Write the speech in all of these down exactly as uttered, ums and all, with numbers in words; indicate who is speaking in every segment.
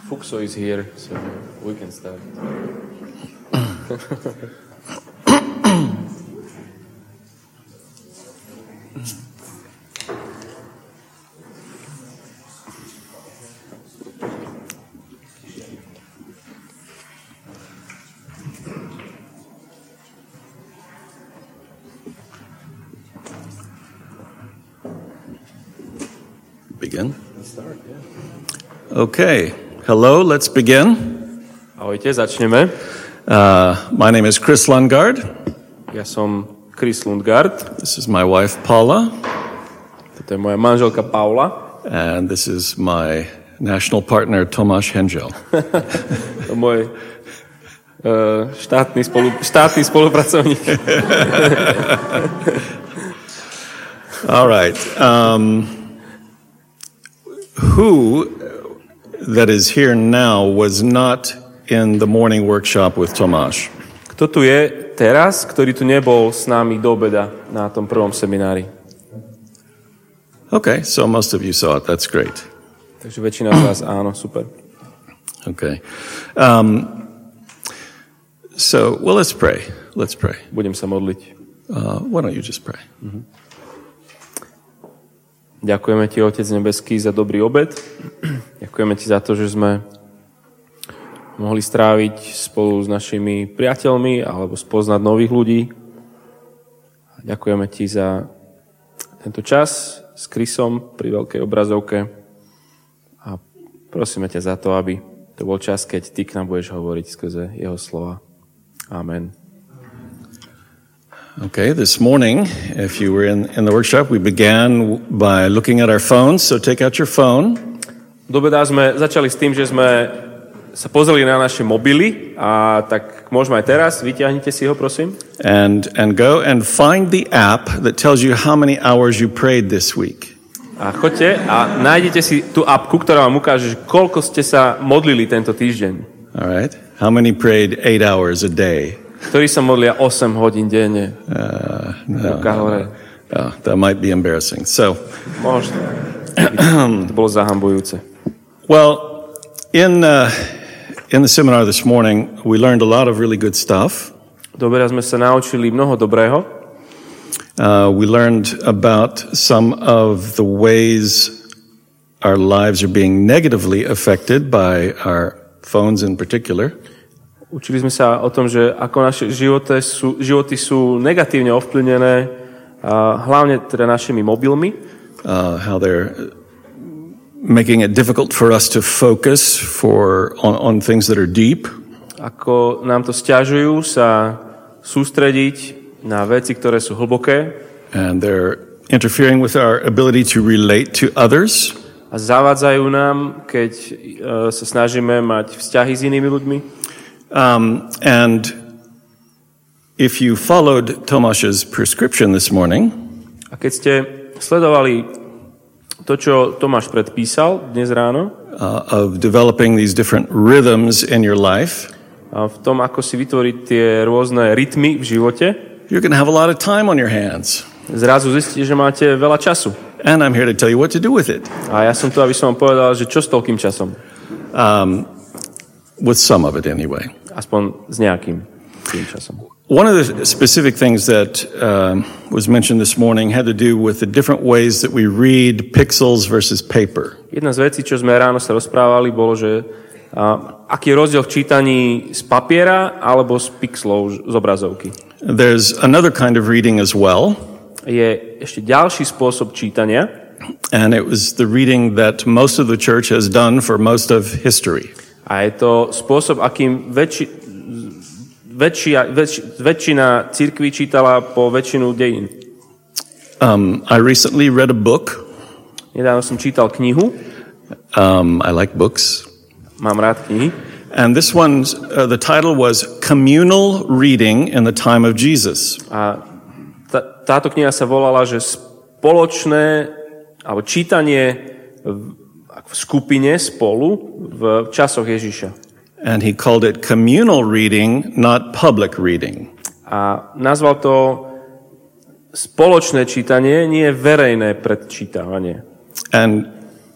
Speaker 1: Fuxo is here, so we can start.
Speaker 2: Begin?
Speaker 1: Start, yeah.
Speaker 2: Okay. Hello, let's begin.
Speaker 1: Ahojte, začneme.
Speaker 2: Uh, my name is Chris Lundgaard.
Speaker 1: Ja som Chris Lundgaard.
Speaker 2: This is my wife, Paula.
Speaker 1: Toto je moja manželka Paula.
Speaker 2: And this is my national partner, Tomáš Henžel.
Speaker 1: To môj uh, štátny, spolu, štátny spolupracovník.
Speaker 2: All right. Um, who that is here now was not in the morning workshop with Tomáš?
Speaker 1: Kto tu je teraz, ktorý tu nebol s nami do obeda na tom prvom seminári?
Speaker 2: Okay, so most of you saw it. That's great.
Speaker 1: Takže väčšina z vás áno, super.
Speaker 2: Okay. Um, so, well, let's pray. Let's pray.
Speaker 1: Budem sa modliť.
Speaker 2: Uh, why don't you just pray?
Speaker 1: Mm-hmm. Ďakujeme ti, Otec nebeský, za dobrý obed. Ďakujeme ti za to, že sme mohli stráviť spolu s našimi priateľmi alebo spoznať nových ľudí. Ďakujeme ti za tento čas s Chrisom pri veľkej obrazovke a prosíme ťa za to, aby to bol čas, keď ty k nám budeš hovoriť skrze jeho slova. Amen.
Speaker 2: Okay, this morning, if you were in, in the workshop, we began by looking at our phones, so take out your phone.
Speaker 1: Do obeda sme začali s tým, že sme sa pozreli na naše mobily a tak môžeme aj teraz, vyťahnite si ho, prosím.
Speaker 2: And, and go and find the app that tells you how many hours you prayed this week.
Speaker 1: A choďte a nájdete si tú appku, ktorá vám ukáže, že koľko ste sa modlili tento týždeň.
Speaker 2: All right. How many prayed eight hours a day?
Speaker 1: Ktorí sa modlia osem hodín denne.
Speaker 2: Uh, no, no, no, that might be embarrassing. So,
Speaker 1: možno. To bolo zahambujúce.
Speaker 2: Well, in uh, in the seminar this morning, we learned a lot of really good stuff.
Speaker 1: Dobre, sme sa naučili mnoho dobrého.
Speaker 2: Uh, we learned about some of the ways our lives are being negatively affected by our phones in particular.
Speaker 1: Učili sme sa o tom, že ako naše životy sú, životy sú negatívne ovplyvnené, uh, hlavne teda našimi mobilmi.
Speaker 2: Uh, how they're making it difficult for us to focus for on, on things that are deep.
Speaker 1: Ako nám to sťažujú sa sústrediť na veci, ktoré sú hlboké.
Speaker 2: And they're interfering with our ability to relate to others.
Speaker 1: A zavádzajú nám, keď uh, sa snažíme mať vzťahy s inými ľuďmi.
Speaker 2: Um, and if you followed Tomáš's prescription this morning,
Speaker 1: a keď ste sledovali to, čo Tomáš predpísal dnes ráno,
Speaker 2: uh, of developing these different rhythms in your life,
Speaker 1: a v tom, ako si vytvoriť tie rôzne rytmy v živote,
Speaker 2: you're going to have a lot of time on your hands.
Speaker 1: Zrazu zistíte, že máte veľa času.
Speaker 2: And I'm here to tell you what to do with it.
Speaker 1: A ja som tu, aby som vám povedal, že čo s toľkým časom.
Speaker 2: Um, with some of it anyway.
Speaker 1: Aspoň s nejakým tým časom.
Speaker 2: One of the specific things that uh, was mentioned this morning had to do with the different ways that we read pixels versus paper.
Speaker 1: Jedna z vecí, čo sme ráno sa rozprávali, bolo, že uh, aký je rozdiel v čítaní z papiera alebo z pixelov z obrazovky.
Speaker 2: There's another kind of reading as well.
Speaker 1: Je ešte ďalší spôsob čítania.
Speaker 2: And it was the reading that most of the church has done for most of history.
Speaker 1: A je to spôsob, akým väčši, väčšia, väč, väčšina cirkví čítala po väčšinu dejín.
Speaker 2: Um, I recently read a book.
Speaker 1: Nedávno som čítal knihu.
Speaker 2: Um, I like books.
Speaker 1: Mám rád knihy.
Speaker 2: And this one's, uh, the title was Communal Reading in the Time of Jesus.
Speaker 1: A tá, táto kniha sa volala, že spoločné, alebo čítanie v, v skupine spolu v časoch Ježiša.
Speaker 2: And he called it communal reading, not public reading.
Speaker 1: A nazval to spoločné čítanie, nie verejné predčítavanie.
Speaker 2: And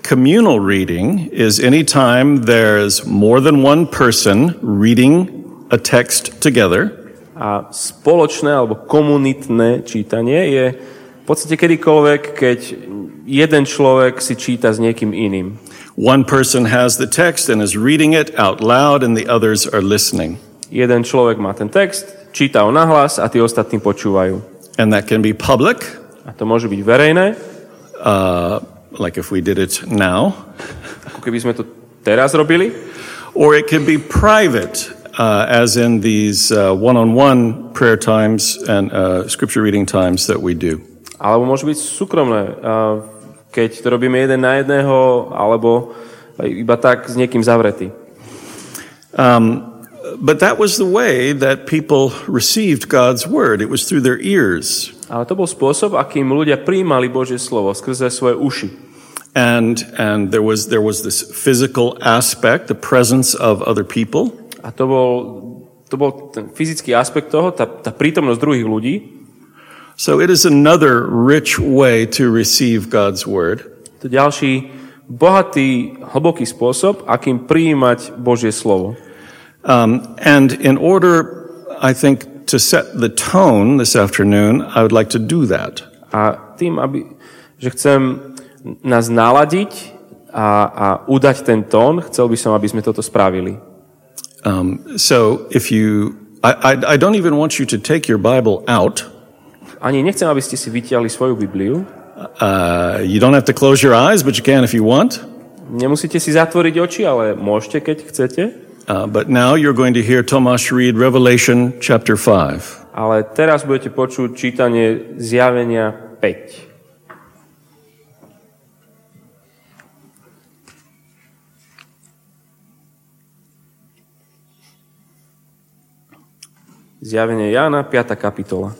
Speaker 2: communal reading is any time there's more than one person reading a text together.
Speaker 1: A spoločné alebo komunitné čítanie je v podstate kedykoľvek, keď jeden človek si číta s niekým iným.
Speaker 2: One person has the text and is reading it out loud and the others are listening.
Speaker 1: Jeden človek má ten text, číta ho nahlas a tí ostatní počúvajú.
Speaker 2: And that can be public.
Speaker 1: A to môže byť verejné.
Speaker 2: Uh, like if we did it now.
Speaker 1: Ako keby sme to teraz robili.
Speaker 2: Or it can be private, uh, as in these uh, one-on-one prayer times and uh, scripture reading times that we do.
Speaker 1: Alebo môže byť súkromné, uh, keď to robíme jeden na jedného, alebo iba tak s niekým zavretý.
Speaker 2: Um, but that was the way that people received God's word. It was through their ears.
Speaker 1: Ale to bol spôsob, akým ľudia prijímali Božie slovo skrze svoje uši.
Speaker 2: And and there was there was this physical aspect, the presence of other people.
Speaker 1: A to bol to bol ten fyzický aspekt toho, tá, tá prítomnosť druhých ľudí.
Speaker 2: So it is another rich way to receive God's word.
Speaker 1: To ďalší bohatý, hlboký spôsob, akým prijímať Božie slovo.
Speaker 2: Um, and in order, I think, to set the tone this afternoon, I would like to do that.
Speaker 1: A tým, aby, že chcem nás naladiť a, a udať ten tón, chcel by som, aby sme toto spravili.
Speaker 2: Um, so if you, I, I, I don't even want you to take your Bible out.
Speaker 1: Ani nechcem, aby ste si vytiahli svoju Bibliu.
Speaker 2: Uh, you don't have to close your eyes, but you can if you want.
Speaker 1: Nemusíte si zatvoriť oči, ale môžete, keď chcete.
Speaker 2: Uh, but now you're going to hear Tomáš read Revelation chapter five.
Speaker 1: Ale teraz budete počuť čítanie Zjavenia päť. Zjavenie Jána, piata kapitola.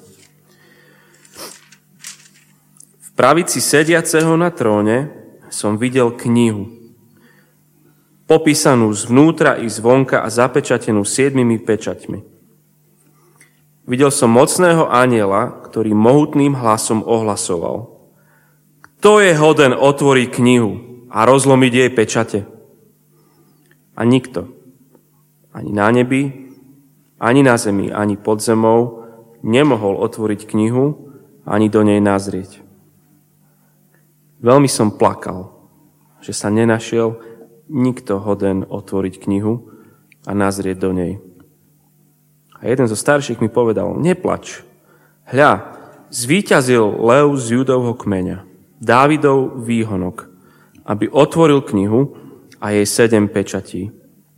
Speaker 1: V pravici sediaceho na tróne som videl knihu, popísanú zvnútra i zvonka a zapečatenú siedmimi pečaťmi. Videl som mocného anjela, ktorý mohutným hlasom ohlasoval: Kto je hoden otvoriť knihu a rozlomiť jej pečate? A nikto, ani na nebi, ani na zemi, ani pod zemou, nemohol otvoriť knihu, ani do nej nazrieť. Veľmi som plakal, že sa nenašiel nikto hoden otvoriť knihu a nazrieť do nej. A jeden zo starších mi povedal: Neplač, hľa, zvíťazil lev z Judovho kmeňa, Dávidov výhonok, aby otvoril knihu a jej sedem pečatí.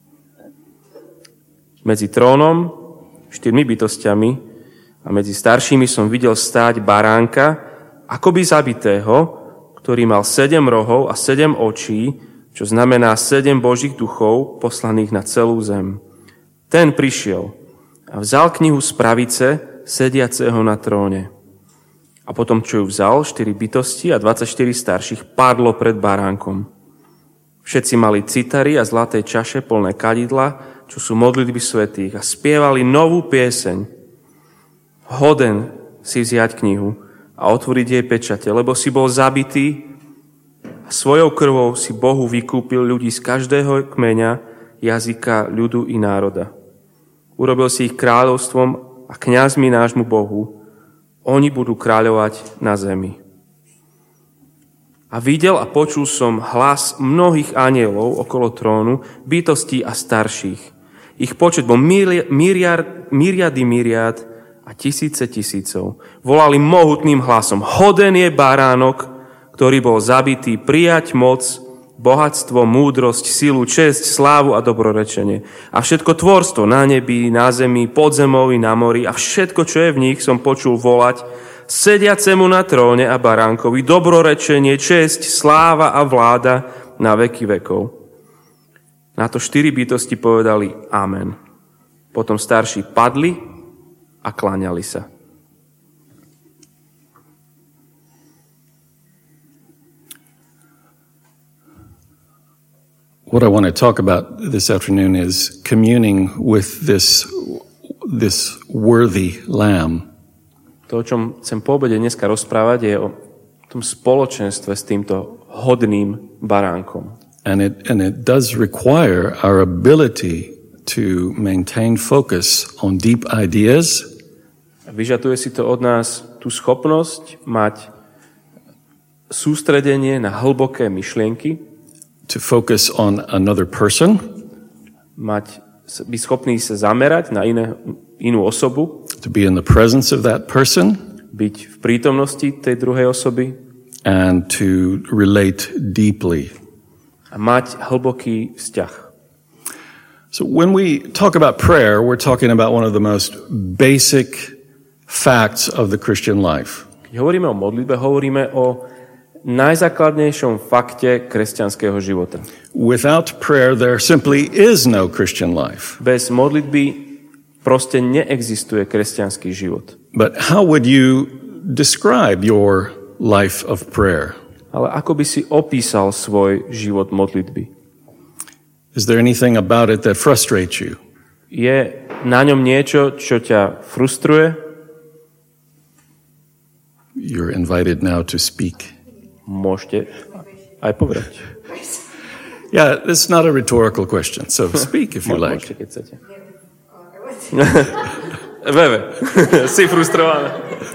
Speaker 1: Medzi trónom, štyrmi bytostiami a medzi staršími som videl stáť baránka, akoby zabitého, ktorý mal sedem rohov a sedem očí, čo znamená sedem Božích duchov poslaných na celú zem. Ten prišiel a vzal knihu z pravice sediaceho na tróne. A potom, čo ju vzal, štyri bytosti a dvadsaťštyri starších padlo pred baránkom. Všetci mali citary a zlaté čaše plné kadidla, čo sú modlitby svätých, a spievali novú pieseň. Hoden si vziať knihu a otvoriť jej pečate, lebo si bol zabitý a svojou krvou si Bohu vykúpil ľudí z každého kmeňa, jazyka, ľudu i národa. Urobil si ich kráľovstvom a kňazmi nášmu Bohu. Oni budú kráľovať na zemi. A videl a počul som hlas mnohých anjelov okolo trónu, bytostí a starších. Ich počet bol myriard, myriady myriad a tisíce tisícov. Volali mohutným hlasom: Hoden je baránok, ktorý bol zabitý, prijať moc, bohatstvo, múdrosť, silu, česť, slávu a dobrorečenie. A všetko tvorstvo na nebi, na zemi, pod zemou i na mori a všetko, čo je v nich, som počul volať sediacemu na tróne a baránkovi: dobrorečenie, česť, sláva a vláda na veky vekov. Na to štyri bytosti povedali Amen. Potom starší padli a kláňali sa.
Speaker 2: What I want to talk about this afternoon is communing with this, this worthy lamb.
Speaker 1: To, o čom chcem po obede dneska rozprávať, je o tom spoločenstve s týmto hodným baránkom.
Speaker 2: And it, and it does require our ability to maintain focus on deep ideas.
Speaker 1: Vyžaduje si to od nás tú schopnosť mať sústredenie na hlboké myšlienky,
Speaker 2: to focus on another person,
Speaker 1: mať, byť schopný sa zamerať na iné, inú osobu,
Speaker 2: to be in the presence of that person,
Speaker 1: byť v prítomnosti tej druhej osoby
Speaker 2: and to relate deeply.
Speaker 1: A mať hlboký vzťah.
Speaker 2: So when we talk about prayer, we're talking about one of the most basic facts of the Christian life.
Speaker 1: Keď hovoríme o modlitbe, hovoríme o najzákladnejšom fakte kresťanského života.
Speaker 2: Without prayer, there simply is no Christian life.
Speaker 1: Bez modlitby proste neexistuje kresťanský život.
Speaker 2: But how would you describe your life of prayer?
Speaker 1: Ale ako by si opísal svoj život modlitby?
Speaker 2: Is there anything about it that frustrates you?
Speaker 1: Je na ňom niečo, čo ťa frustruje?
Speaker 2: You're invited now to speak.
Speaker 1: Môžete aj povedať.
Speaker 2: Yeah, it's not a rhetorical question, so speak if you like.
Speaker 1: Môžete, keď chcete. Veve, si frustrovaná.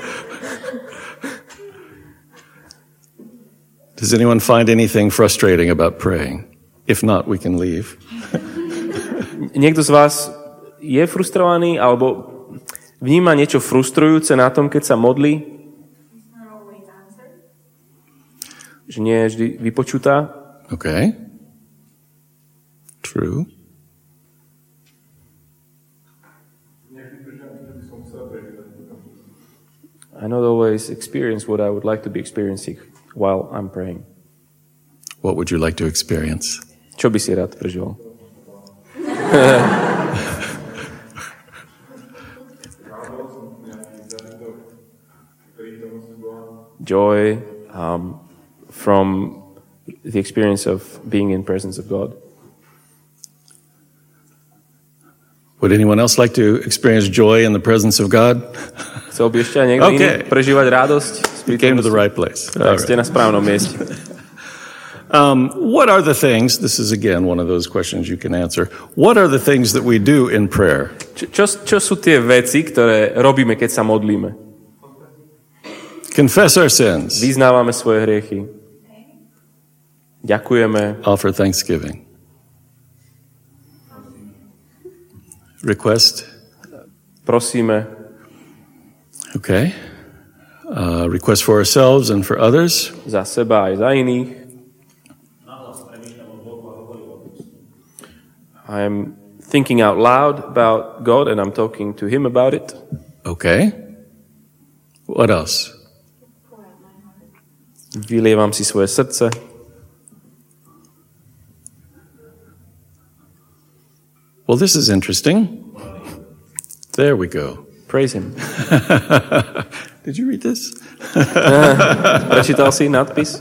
Speaker 2: Does anyone find anything frustrating about praying? If not, we can leave.
Speaker 1: Niekto z vás je frustrovaný alebo vníma niečo frustrujúce na tom, keď sa modlí? Že nie je vždy vypočutá?
Speaker 2: Okay. True.
Speaker 1: I not always experience what I would like to be experiencing while I'm praying.
Speaker 2: What would you like to experience?
Speaker 1: Čo by si rád prežil? Joy um, from the experience of being in presence of God.
Speaker 2: Would anyone else like to experience joy in the presence of God?
Speaker 1: Chcel by ešte aj niekto
Speaker 2: Okay.
Speaker 1: iný prežívať radosť?
Speaker 2: You came to the right place. All
Speaker 1: Tak ste
Speaker 2: right.
Speaker 1: na správnom mieste.
Speaker 2: Um, what are the things, this is again one of those questions you can answer, what are the things that we do in prayer?
Speaker 1: Čo, čo, čo sú tie veci, ktoré robíme, keď sa modlíme?
Speaker 2: Confess our sins.
Speaker 1: Vyznávame svoje hriechy. Ďakujeme.
Speaker 2: Offer thanksgiving. Request.
Speaker 1: Prosíme.
Speaker 2: Okay. Uh, request for ourselves and for others.
Speaker 1: Za seba aj za iných. I'm thinking out loud about God and I'm talking to Him about it.
Speaker 2: Okay. What else?
Speaker 1: Vylievam si svoje srdce.
Speaker 2: Well, this is interesting. There we go.
Speaker 1: Praise Him.
Speaker 2: Did you read this?
Speaker 1: Prečítal si nadpis?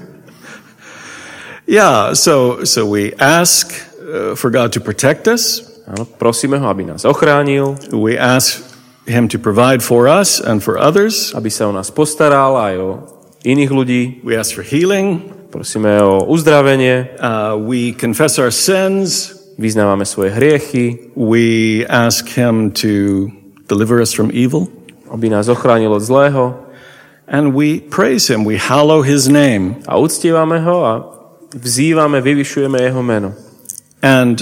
Speaker 2: Yeah, so so we ask uh, for God to protect us.
Speaker 1: Áno, prosíme ho, aby nás ochránil,
Speaker 2: We ask Him to provide for us and for others.
Speaker 1: aby sa o nás postaral aj o iných ľudí.
Speaker 2: We ask for healing.
Speaker 1: Prosíme o uzdravenie,
Speaker 2: Uh, we confess our sins.
Speaker 1: vyznávame svoje hriechy,
Speaker 2: We ask Him to deliver us from evil.
Speaker 1: aby nás ochránil od zlého
Speaker 2: And we praise Him. We hallow His name.
Speaker 1: a uctievame ho a vzývame, vyvyšujeme jeho meno.
Speaker 2: And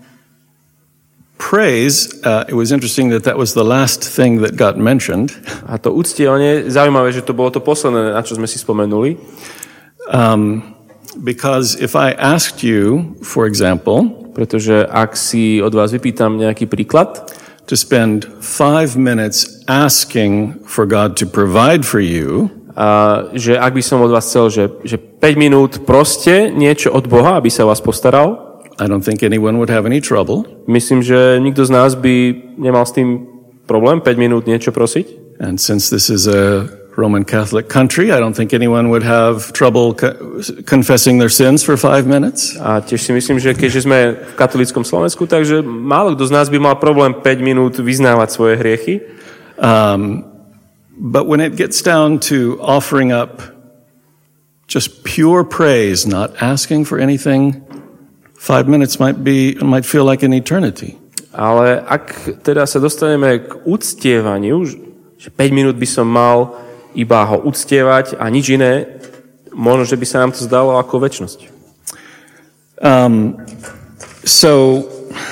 Speaker 2: praise, uh, it was interesting that that was the last thing that got mentioned.
Speaker 1: A to uctievanie, zaujímavé, že to bolo to posledné, na čo sme si spomenuli.
Speaker 2: Um, because if I asked you, for example,
Speaker 1: Pretože ak si od vás vypýtam nejaký príklad,
Speaker 2: to spend five minutes asking for God to provide for you,
Speaker 1: a že ak by som od vás chcel, že, že päť minút proste niečo od Boha, aby sa o vás postaral,
Speaker 2: I don't think anyone would have any trouble.
Speaker 1: myslím, že nikto z nás by nemal s tým problém päť minút niečo prosiť.
Speaker 2: And since this is a Roman Catholic country, I don't think anyone would have trouble co- confessing their sins for five minutes.
Speaker 1: A tiež si myslím, že keďže sme v katolíckom Slovensku, takže málo kto z nás by mal problém päť minút vyznávať svoje hriechy.
Speaker 2: Um, but when it gets down to offering up just pure praise, not asking for anything, five minutes might be, might feel like an eternity.
Speaker 1: Ale ak teda sa dostaneme k uctievaniu, že päť minút by som mal iba ho uctievať a nič iné, možno, že by sa nám to zdalo ako večnosť.
Speaker 2: Um, so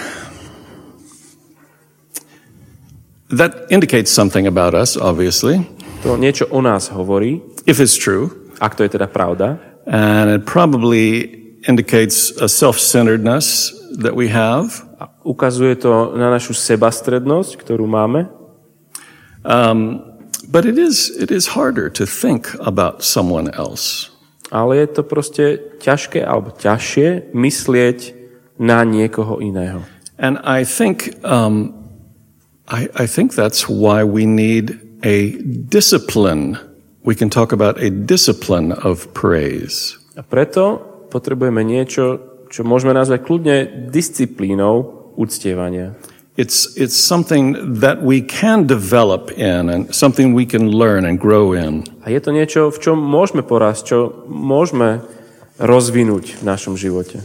Speaker 2: that indicates something about us, obviously.
Speaker 1: To niečo o nás hovorí.
Speaker 2: If it's true.
Speaker 1: Ak to je teda pravda.
Speaker 2: And it probably indicates a self-centeredness that we have.
Speaker 1: A ukazuje to na našu sebastrednosť, ktorú máme.
Speaker 2: Um, but it is, it is harder to think about someone else.
Speaker 1: Ale je to proste ťažké alebo ťažšie myslieť na niekoho iného.
Speaker 2: And I think, um, I, I think that's why we need a discipline. We can talk about a discipline of praise.
Speaker 1: A preto potrebujeme niečo, čo môžeme nazvať kľudne disciplínou uctievania.
Speaker 2: It's, it's something that we can develop in and something we can learn and grow in.
Speaker 1: A je to niečo, v čom môžeme porásť, čo môžeme rozvinúť v našom živote.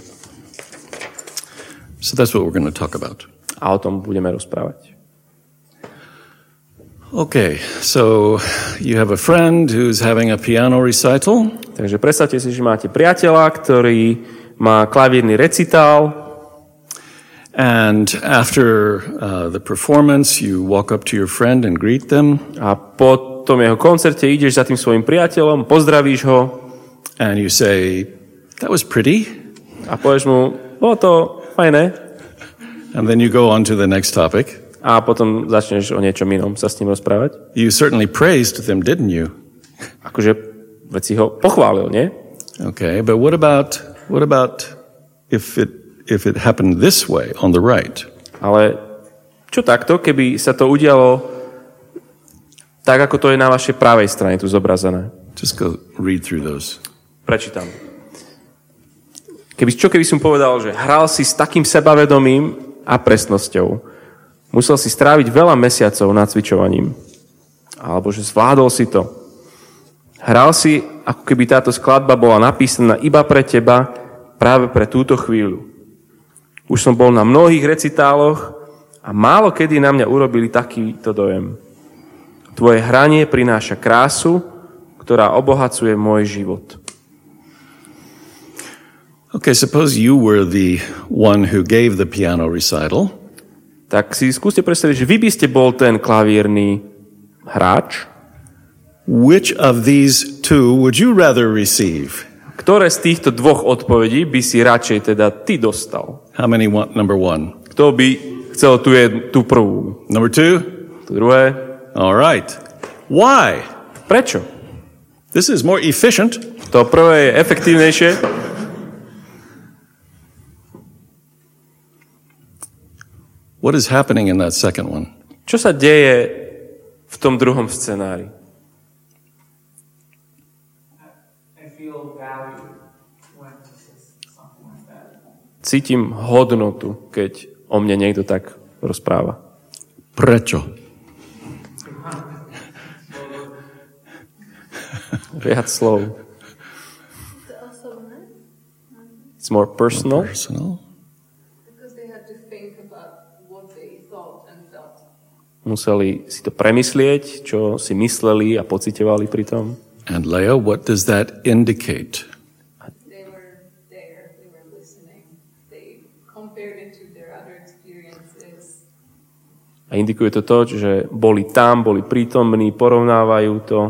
Speaker 2: So that's what we're going to talk about.
Speaker 1: A o tom budeme rozprávať.
Speaker 2: Okay, so you have a friend who's having a piano recital.
Speaker 1: Takže predstavte si, že máte priateľa, ktorý má klavírny recitál.
Speaker 2: And after uh, the performance, you walk up to your friend and greet them.
Speaker 1: A po tom jeho koncerte ideš za tým svojim priateľom, pozdravíš ho.
Speaker 2: And you say, that was pretty.
Speaker 1: A povieš mu, bolo to fajné.
Speaker 2: And then you go on to the next topic.
Speaker 1: A potom začneš o niečom inom sa s ním rozprávať.
Speaker 2: You certainly praised them, didn't you?
Speaker 1: Akože veci ho pochválil, nie?
Speaker 2: Okay, but what about, what about if it if it happened this way on the right?
Speaker 1: Ale čo takto, keby sa to udialo tak, ako to je na vašej pravej strane tu zobrazené?
Speaker 2: Just go read through those.
Speaker 1: Prečítam. Keby, čo keby som povedal, že hral si s takým sebavedomím a presnosťou. Musel si stráviť veľa mesiacov nad cvičovaním. Alebo že zvládol si to. Hral si, ako keby táto skladba bola napísaná iba pre teba, práve pre túto chvíľu. Už som bol na mnohých recitáloch a málo kedy na mňa urobili takýto dojem. Tvoje hranie prináša krásu, ktorá obohacuje môj život.
Speaker 2: Okay, suppose you were the one who gave the piano recital.
Speaker 1: Tak si skúste predstaviť, že vy by ste bol ten klavírny hráč.
Speaker 2: Which of these two would you rather receive?
Speaker 1: Ktoré z týchto dvoch odpovedí by si radšej teda ty dostal?
Speaker 2: How many want number one?
Speaker 1: Kto by chcel tú, jed, tú prvú?
Speaker 2: Number two?
Speaker 1: Tú druhé?
Speaker 2: All right. Why?
Speaker 1: Prečo?
Speaker 2: This is more efficient.
Speaker 1: To prvé je efektívnejšie.
Speaker 2: What is happening in that second one?
Speaker 1: Čo sa deje v tom druhom scenári? Cítim hodnotu, keď o mne niekto tak rozpráva.
Speaker 2: Prečo?
Speaker 1: Viac slov. It's more personal.
Speaker 2: Personal.
Speaker 3: Because they had to think about what they thought and felt.
Speaker 1: Museli si to premyslieť, čo si mysleli a pociťovali pri tom.
Speaker 2: And Leah, what does that indicate?
Speaker 3: They were there, they were listening. They compared it to their other experiences.
Speaker 1: A indikuje to to, že boli tam, boli prítomní, porovnávajú to.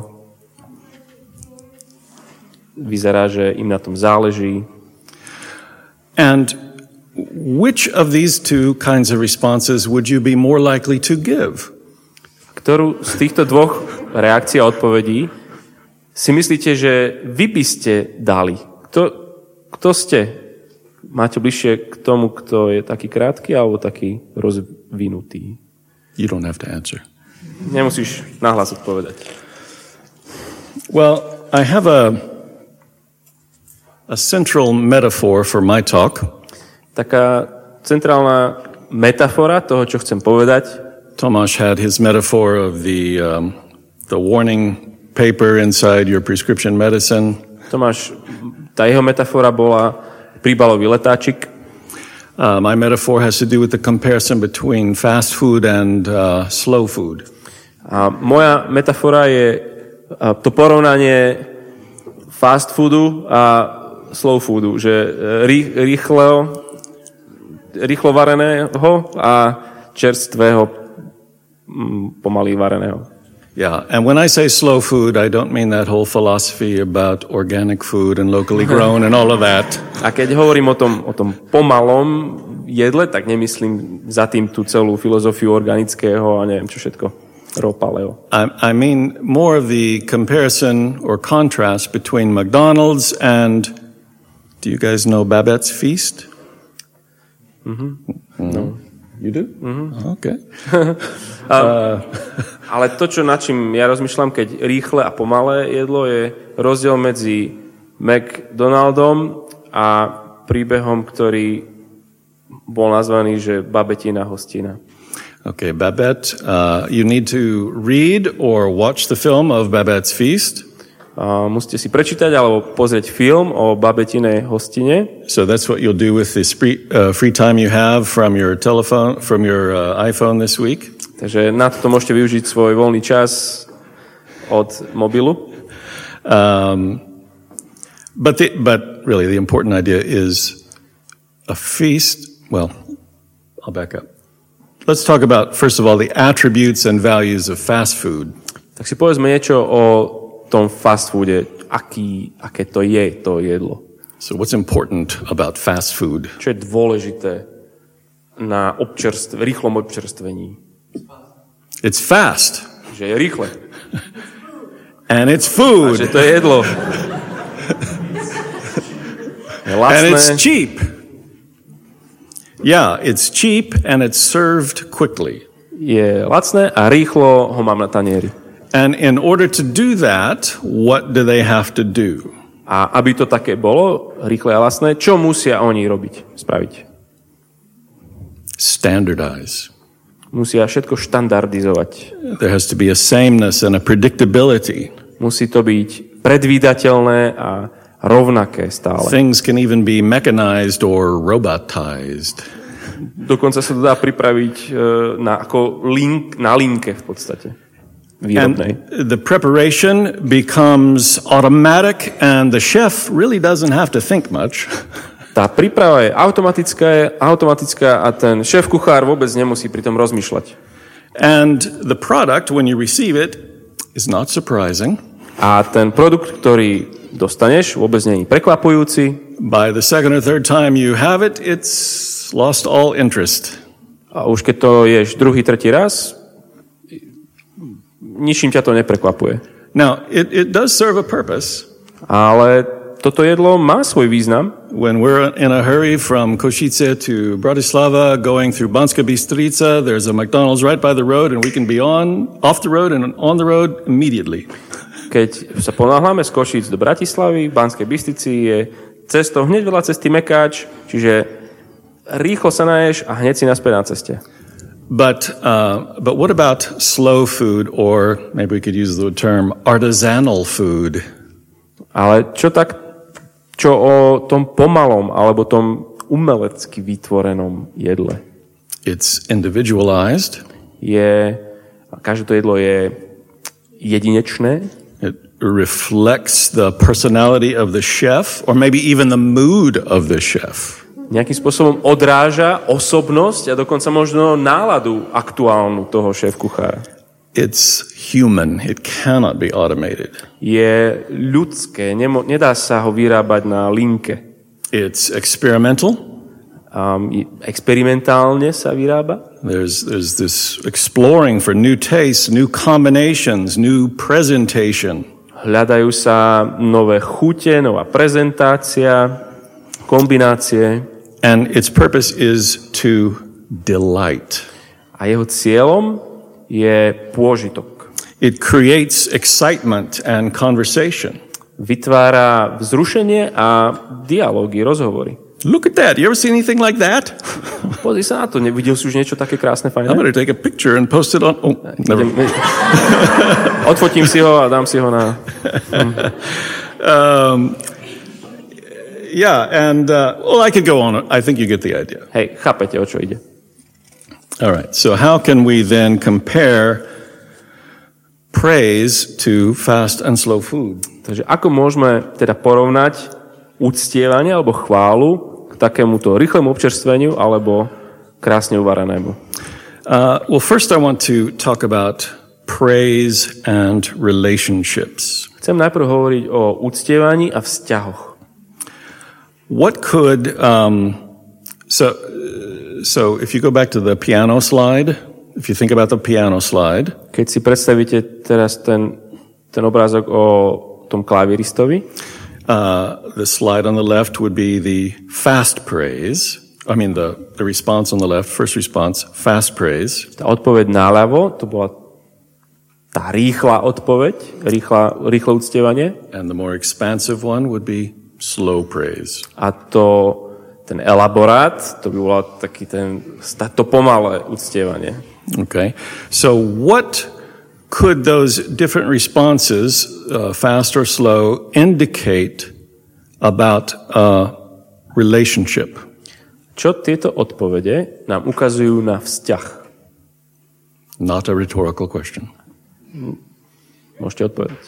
Speaker 1: Vyzerá, že im na tom záleží.
Speaker 2: And which of these two kinds of responses would you be more likely to give?
Speaker 1: Ktorú z týchto dvoch reakcií a odpovedí si myslíte, že vy by ste dali? Kto, kto ste? Máte bližšie k tomu, kto je taký krátky alebo taký rozvinutý?
Speaker 2: You don't have to answer.
Speaker 1: Nemusíš nahlas odpovedať.
Speaker 2: Well, I have a a central metaphor for my talk.
Speaker 1: Taká centrálna metafora toho, čo chcem povedať.
Speaker 2: Tomáš had his metaphor of the um, the warning paper inside your prescription medicine.
Speaker 1: Tomáš, tá jeho metafora bola príbalový letáčik.
Speaker 2: Uh, my metaphor has to do with the comparison between fast food and uh, slow food.
Speaker 1: A moja metafora je uh, to porovnanie fast foodu a slow foodu, že rý, rýchlo, rýchlo vareného a čerstvého mm, pomaly vareného.
Speaker 2: Yeah, and when I say slow food, I don't mean that whole philosophy about organic food and locally grown and all of that.
Speaker 1: A keď hovorím o tom, o tom pomalom jedle, tak nemyslím za tým tú celú filozofiu organického a neviem čo všetko. Raw paleo.
Speaker 2: I, I mean more of the comparison or contrast between McDonald's and, do you guys know Babette's Feast?
Speaker 1: Mm-hmm.
Speaker 2: Mm-hmm.
Speaker 1: No.
Speaker 2: You do? Mm-hmm. Okay.
Speaker 1: uh, ale to, čo nad čím ja rozmýšľam, keď rýchle a pomalé jedlo, je rozdiel medzi McDonaldom a príbehom, ktorý bol nazvaný, že Babetina hostina.
Speaker 2: Okay, Babette, uh, you need to read or watch the film of Babette's Feast.
Speaker 1: Uh, musíte si prečítať alebo pozrieť film o Babetinej hostine.
Speaker 2: So that's what you'll do with this free, uh, free time you have from your telephone, from your uh, iPhone this week.
Speaker 1: Takže na to môžete využiť svoj voľný čas od mobilu.
Speaker 2: Um, but the, but really the important idea is a feast. Well, I'll back up. Let's talk about first of all the attributes and values of fast food.
Speaker 1: Tak si povedzme niečo o tom fast foode, aký, aké to je, to jedlo.
Speaker 2: So what's important about fast food?
Speaker 1: Čo je dôležité na občerstve, rýchlom občerstvení?
Speaker 2: It's fast.
Speaker 1: Že je rýchle.
Speaker 2: And it's
Speaker 1: A
Speaker 2: food.
Speaker 1: že to je jedlo. Je lacné.
Speaker 2: And it's cheap. Yeah, it's cheap and it's served quickly.
Speaker 1: Je lacné a rýchlo ho mám na tanieri.
Speaker 2: And in order to do that, what do they have to do?
Speaker 1: A aby to také bolo, rýchle a lacné, čo musia oni robiť, spraviť?
Speaker 2: Standardize.
Speaker 1: Musia všetko štandardizovať.
Speaker 2: There has to be a sameness and a predictability.
Speaker 1: Musí to byť predvídateľné a rovnaké stále.
Speaker 2: Things can even be mechanized or robotized.
Speaker 1: Dokonca sa to dá pripraviť na, ako link, na linke v podstate. Výrobnej.
Speaker 2: And the preparation becomes automatic and the chef really doesn't have to think much.
Speaker 1: Tá príprava je automatická, automatická a ten šéf-kuchár vôbec nemusí pri tom rozmýšľať.
Speaker 2: And the product, when you receive it, is not surprising.
Speaker 1: A ten produkt, ktorý dostaneš, vôbec nie je prekvapujúci.
Speaker 2: By the second or third time you have it, it's lost all interest.
Speaker 1: A už keď to ješ druhý, tretí raz, ničím ťa to neprekvapuje.
Speaker 2: Now, it, it does serve a purpose.
Speaker 1: Ale toto jedlo má svoj význam.
Speaker 2: When we're in a hurry from Košice to Bratislava, going through Banska Bystrica, there's a McDonald's right by the road and we can be on, off the road and on the road immediately.
Speaker 1: Keď sa ponáhľame z Košíc do Bratislavy, v Banskej Bystrici je cestou hneď veľa cesty Mekáč, čiže rýchlo sa naješ a hneď si naspäť na ceste.
Speaker 2: But uh, but what about slow food, or maybe we could use the term artisanal food?
Speaker 1: Ale čo tak, čo o tom pomalom alebo tom umelecky vytvorenom jedle?
Speaker 2: It's individualized.
Speaker 1: Je, každé to jedlo je jedinečné.
Speaker 2: It reflects the personality of the chef, or maybe even the mood of the chef.
Speaker 1: Nejakým spôsobom odráža osobnosť a dokonca možno náladu aktuálnu toho šéf-kuchára.
Speaker 2: It's human. It cannot be automated.
Speaker 1: Je ľudské, nemo, nedá sa ho vyrábať na linke.
Speaker 2: It's experimental.
Speaker 1: Um, experimentálne sa vyrába.
Speaker 2: There's, there's this exploring for new tastes, new combinations, new presentation.
Speaker 1: Hľadajú sa nové chute, nová prezentácia, kombinácie.
Speaker 2: And its purpose is to delight.
Speaker 1: A jeho cieľom je pôžitok.
Speaker 2: It creates excitement and conversation.
Speaker 1: Vytvára vzrušenie a dialógy, rozhovory.
Speaker 2: Look at that. You ever seen anything like that?
Speaker 1: Pozri sa na to. Nevidel si už niečo také krásne, fajné?
Speaker 2: I'm going to take a picture and post it on... Oh, never.
Speaker 1: Odfotím si ho a dám si ho na...
Speaker 2: um, yeah, and uh, well, I could go on. I think you get the idea.
Speaker 1: Hej, chápete, o čo ide.
Speaker 2: All right. So how can we then compare praise to fast and slow food?
Speaker 1: Takže ako môžeme teda porovnať uctievanie alebo chválu k takémuto rýchlemu občerstveniu alebo krásne uvarenému?
Speaker 2: Uh, well, first I want to talk about praise and relationships.
Speaker 1: Chcem najprv hovoriť o uctievaní a vzťahoch.
Speaker 2: What could um, so so if you go back to the piano slide, if you think about the piano slide,
Speaker 1: keď si predstavíte teraz ten ten obrázok o tom klaviristovi,
Speaker 2: uh, the slide on the left would be the fast praise. I mean the the response on the left, first response, fast praise.
Speaker 1: Tá odpoveď naľavo, to bola tá rýchla odpoveď, rýchla, rýchle uctievanie.
Speaker 2: And the more expansive one would be slow praise.
Speaker 1: A to, ten elaborát, to by bolo taký ten, to pomalé uctievanie.
Speaker 2: Okay. So what could those different responses, uh, fast or slow, indicate about a relationship?
Speaker 1: Čo tieto odpovede nám ukazujú na vzťah?
Speaker 2: Not a rhetorical question.
Speaker 1: Môžete odpovedať.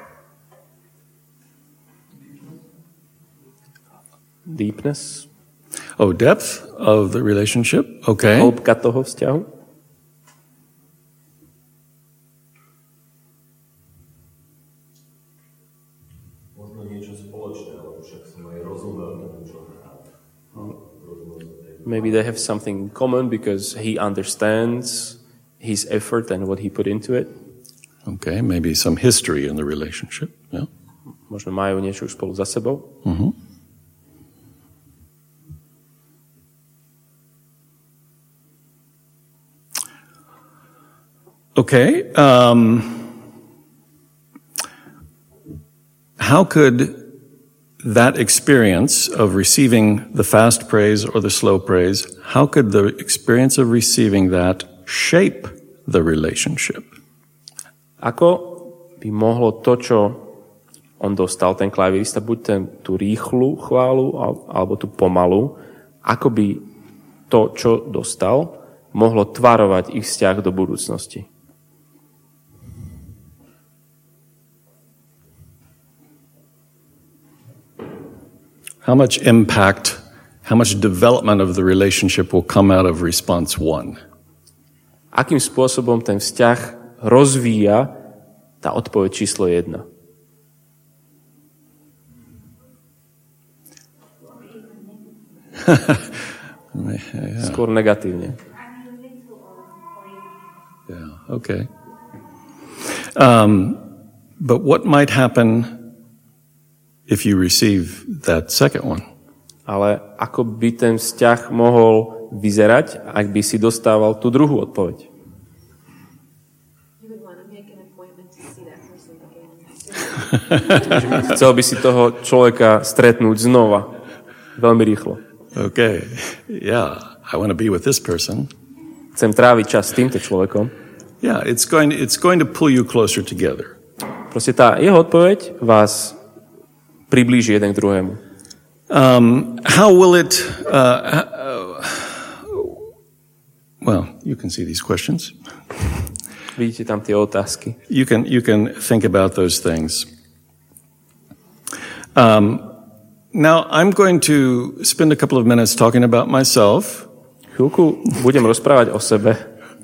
Speaker 1: Deepness.
Speaker 2: Oh, depth of the relationship. Okay.
Speaker 1: Hĺbka toho vzťahu.
Speaker 4: Možno niečo spoločné, lebo však som aj rozumel tomu, čo
Speaker 1: Maybe they have something in common because he understands his effort and what he put into it.
Speaker 2: Okay, maybe some history in the relationship. Yeah.
Speaker 1: Možno majú niečo už spolu za sebou.
Speaker 2: Mm-hmm. Okay. Um, how could that experience of receiving the fast praise or the slow praise, how could the experience of receiving that shape the relationship?
Speaker 1: Ako by mohlo to, čo on dostal, ten klavirista, buď ten, tú rýchlu chválu, alebo tú pomalú, ako by to, čo dostal, mohlo tvarovať ich vzťah do budúcnosti?
Speaker 2: How much impact, how much development of the relationship will come out of response one?
Speaker 1: Akým spôsobom ten vzťah rozvíja tá odpoveď číslo jedna?
Speaker 2: Yeah.
Speaker 1: Skôr negatívne.
Speaker 2: Yeah, okay. Um, but what might happen if you receive that second one?
Speaker 1: Ale ako by ten vzťah mohol vyzerať, ak by si dostával tú druhú odpoveď? Chcel by si toho človeka stretnúť znova. Veľmi rýchlo.
Speaker 2: Okay. Yeah, I want to be with this person.
Speaker 1: Chcem tráviť čas s týmto človekom.
Speaker 2: Yeah, it's going it's going to pull you closer together.
Speaker 1: Proste tá jeho odpoveď vás priblíži jeden k druhému.
Speaker 2: Um, how will it uh, uh, well, you can see these questions.
Speaker 1: Vidíte tam tie otázky.
Speaker 2: You can you can think about those things. Um, now I'm going to spend a couple of minutes talking about myself.
Speaker 1: Chvíľku budem rozprávať o sebe.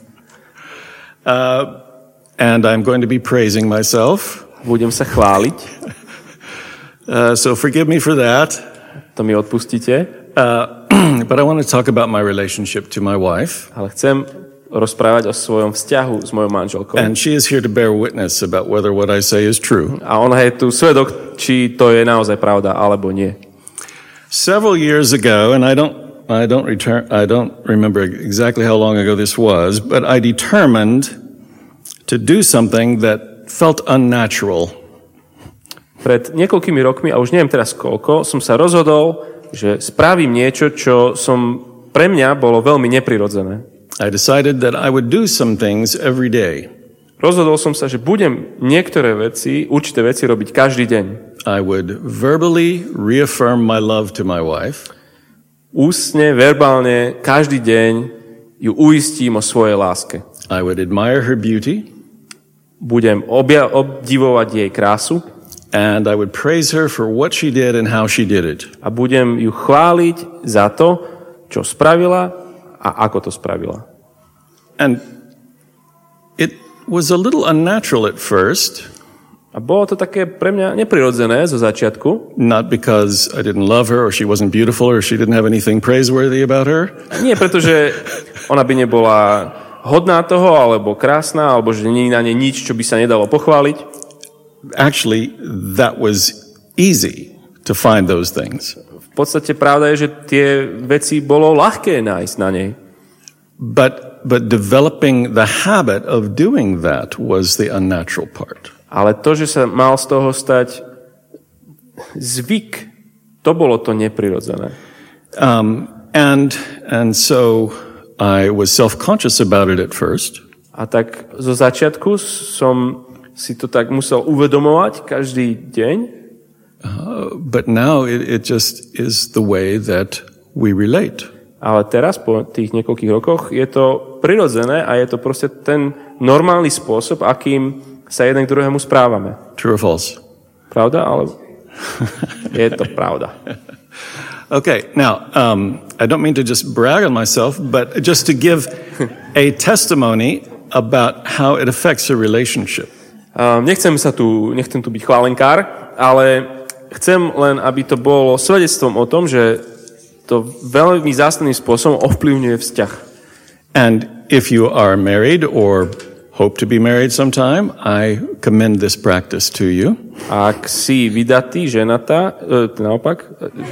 Speaker 2: Uh, and I'm going to be praising myself.
Speaker 1: Budem sa chváliť.
Speaker 2: Uh, so forgive me for that.
Speaker 1: To mi odpustíte.
Speaker 2: Uh, but I want to talk about my relationship to my wife.
Speaker 1: Ale chcem rozprávať o svojom vzťahu s mojou manželkou.
Speaker 2: And she is here to bear witness about whether what I say is true.
Speaker 1: A ona je tu svedok, či to je naozaj pravda, alebo nie.
Speaker 2: Several years ago, and I don't, I don't return, I don't remember exactly how long ago this was, but I determined to do something that felt unnatural.
Speaker 1: Pred niekoľkými rokmi, a už neviem teraz koľko, som sa rozhodol, že spravím niečo, čo som pre mňa bolo veľmi neprirodzené.
Speaker 2: I decided that I would do some things every day.
Speaker 1: Rozhodol som sa, že budem niektoré veci, určité veci robiť každý deň.
Speaker 2: I would verbally reaffirm my love to my wife.
Speaker 1: Ústne, verbálne, každý deň ju uistím o svojej láske.
Speaker 2: I would admire her beauty.
Speaker 1: Budem obja- obdivovať jej krásu.
Speaker 2: And I would praise her for what she did and how she did it.
Speaker 1: A budem ju chváliť za to, čo spravila a ako to spravila.
Speaker 2: And it was a little unnatural at first.
Speaker 1: A bolo to také pre mňa neprirodzené zo začiatku.
Speaker 2: Not because I didn't love her or she wasn't beautiful or she didn't have anything praiseworthy about her.
Speaker 1: Nie, pretože ona by nebola hodná toho, alebo krásna, alebo že nie je na nej nič, čo by sa nedalo pochváliť.
Speaker 2: Actually, that was easy to find those things.
Speaker 1: V podstate pravda je, že tie veci bolo ľahké nájsť na nej.
Speaker 2: But, but developing the habit of doing that was the unnatural part.
Speaker 1: Ale to, že sa mal z toho stať zvyk, to bolo to neprirodzené.
Speaker 2: Um, and, and so I was self-conscious about it at first.
Speaker 1: A tak zo začiatku som si to tak musel uvedomovať každý deň.
Speaker 2: Uh, but now it, it just is the way that we relate.
Speaker 1: Ale teraz, po tých niekoľkých rokoch, je to prirodzené a je to proste ten normálny spôsob, akým sa jeden k druhému správame.
Speaker 2: True or false?
Speaker 1: Pravda? Ale je to pravda.
Speaker 2: Okay, now, um, I don't mean to just brag on myself, but just to give a testimony about how it affects a relationship.
Speaker 1: Um, nechcem sa tu, nechcem tu byť chválenkár, ale chcem len, aby to bolo svedectvom o tom, že to veľmi zásadným spôsobom ovplyvňuje vzťah.
Speaker 2: And if you are married or hope to be married sometime, I commend this practice to you.
Speaker 1: Ak si vydatý, ženatá, e, naopak,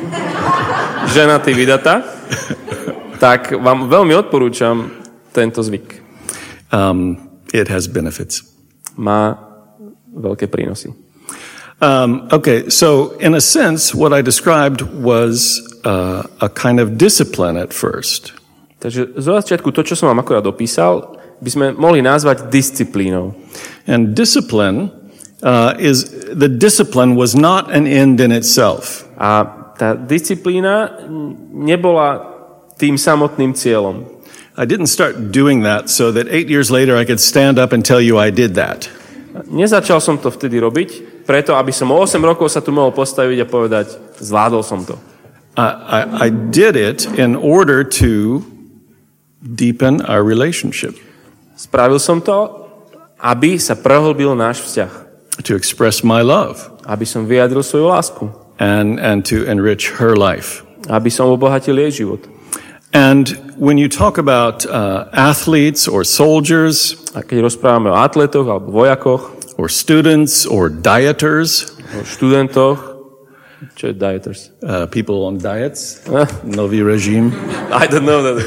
Speaker 1: ženatý, vydatá, tak vám veľmi odporúčam tento zvyk.
Speaker 2: Um, it has benefits.
Speaker 1: Má veľké prínosy.
Speaker 2: Um, okay, so in a sense, what I described was uh, a kind of discipline at first.
Speaker 1: Takže zo začiatku to, čo som vám akorát opísal, by sme mohli nazvať disciplínou.
Speaker 2: And discipline uh, is, the discipline was not an end in itself.
Speaker 1: A tá disciplína nebola tým samotným cieľom.
Speaker 2: I didn't start doing that so that eight years later I could stand up and tell you I did that.
Speaker 1: Nezačal som to vtedy robiť, preto aby som o osem rokov sa tu mohol postaviť a povedať, zvládol som to.
Speaker 2: I, I, I did it in order to deepen our relationship.
Speaker 1: Spravil som to, aby sa prehlbil náš vzťah.
Speaker 2: To express my love.
Speaker 1: Aby som vyjadril svoju lásku.
Speaker 2: And, and to enrich her life.
Speaker 1: Aby som obohatil jej život.
Speaker 2: And when you talk about uh, athletes or soldiers,
Speaker 1: a keď rozprávame o atletoch alebo vojakoch,
Speaker 2: or students or dieters,
Speaker 1: o študentoch, čo je dieters?
Speaker 2: Uh, people on diets, nový režim.
Speaker 1: I don't know that.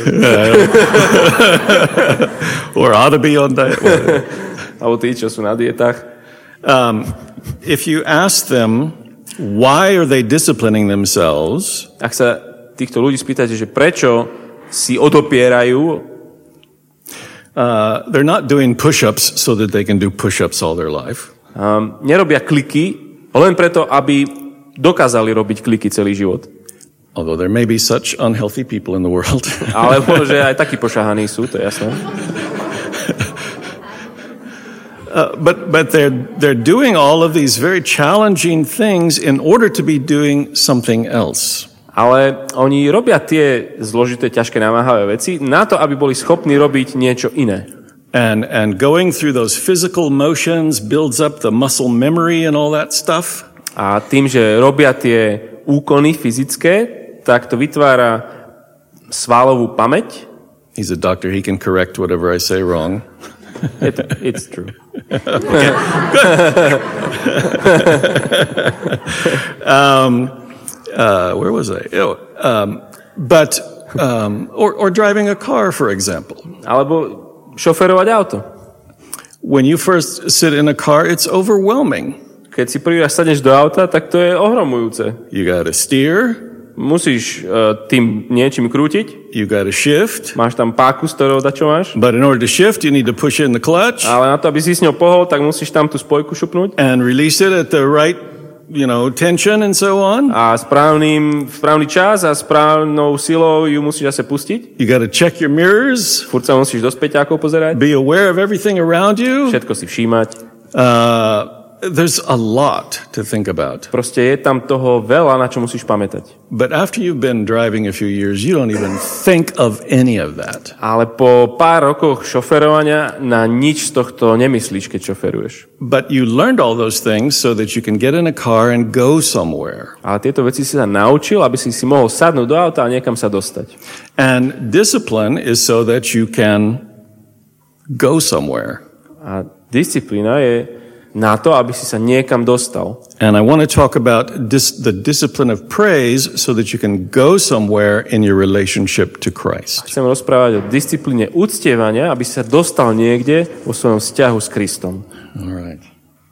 Speaker 2: Or ought to be on diet.
Speaker 1: Alebo tí, čo sú na dietách.
Speaker 2: Um, if you ask them, why are they disciplining themselves?
Speaker 1: Ak sa týchto ľudí spýtate, že prečo si odopierajú,
Speaker 2: uh, they're not doing push-ups so that they can do push-ups all their life.
Speaker 1: Um, nerobia kliky len preto, aby dokázali robiť kliky celý život.
Speaker 2: Although there may be such unhealthy people in the world.
Speaker 1: Ale možno, že aj takí pošahaní sú, to je jasné.
Speaker 2: Uh, but but they're they're doing all of these very challenging things in order to be doing something else.
Speaker 1: Ale oni robia tie zložité, ťažké, namáhavé veci na to, aby boli schopní robiť niečo iné.
Speaker 2: And and going through those physical motions builds up the muscle memory and all that stuff.
Speaker 1: A tým, že robia tie úkony fyzické, tak to vytvára svalovú pamäť.
Speaker 2: He's a doctor, he can correct whatever I say wrong.
Speaker 1: It, it's true.
Speaker 2: um, uh, where was I? Oh, um, but um, or or driving a car, for example.
Speaker 1: Alebo šoferovať auto.
Speaker 2: When you first sit in a car, it's overwhelming.
Speaker 1: Keď si prvý raz sadneš do auta, tak to je ohromujúce.
Speaker 2: You gotta steer.
Speaker 1: Musíš uh, tým niečím krútiť.
Speaker 2: You gotta shift.
Speaker 1: Máš tam páku, z ktorou dačo máš.
Speaker 2: But in order to shift, you need to push in the clutch.
Speaker 1: Ale na to, aby si s ňou pohol, tak musíš tam tú spojku šupnúť.
Speaker 2: And release it at the right you know, tension and so on.
Speaker 1: A správnym, správny čas a správnou silou ju musíš zase pustiť.
Speaker 2: You got to check your mirrors.
Speaker 1: Furt sa musíš do späťákov pozerať.
Speaker 2: Be aware of everything around you.
Speaker 1: Všetko si všímať.
Speaker 2: Uh, there's a lot to think about.
Speaker 1: Proste je tam toho veľa, na čo musíš pamätať.
Speaker 2: But after you've been driving a few years, you don't even think of any of that.
Speaker 1: Ale po pár rokoch šoferovania na nič z tohto nemyslíš, keď šoferuješ.
Speaker 2: But you learned all those things so that you can get in a car and go somewhere.
Speaker 1: Ale tieto veci si sa naučil, aby si si mohol sadnúť do auta a niekam sa dostať.
Speaker 2: And discipline is so that you can go somewhere.
Speaker 1: A disciplína je na to, aby si sa niekam dostal.
Speaker 2: And I want to talk about dis- the discipline of praise so that you can go somewhere in your relationship to Christ.
Speaker 1: Chcem rozprávať o disciplíne uctievania, aby si sa dostal niekde vo svojom vzťahu s Kristom.
Speaker 2: All right.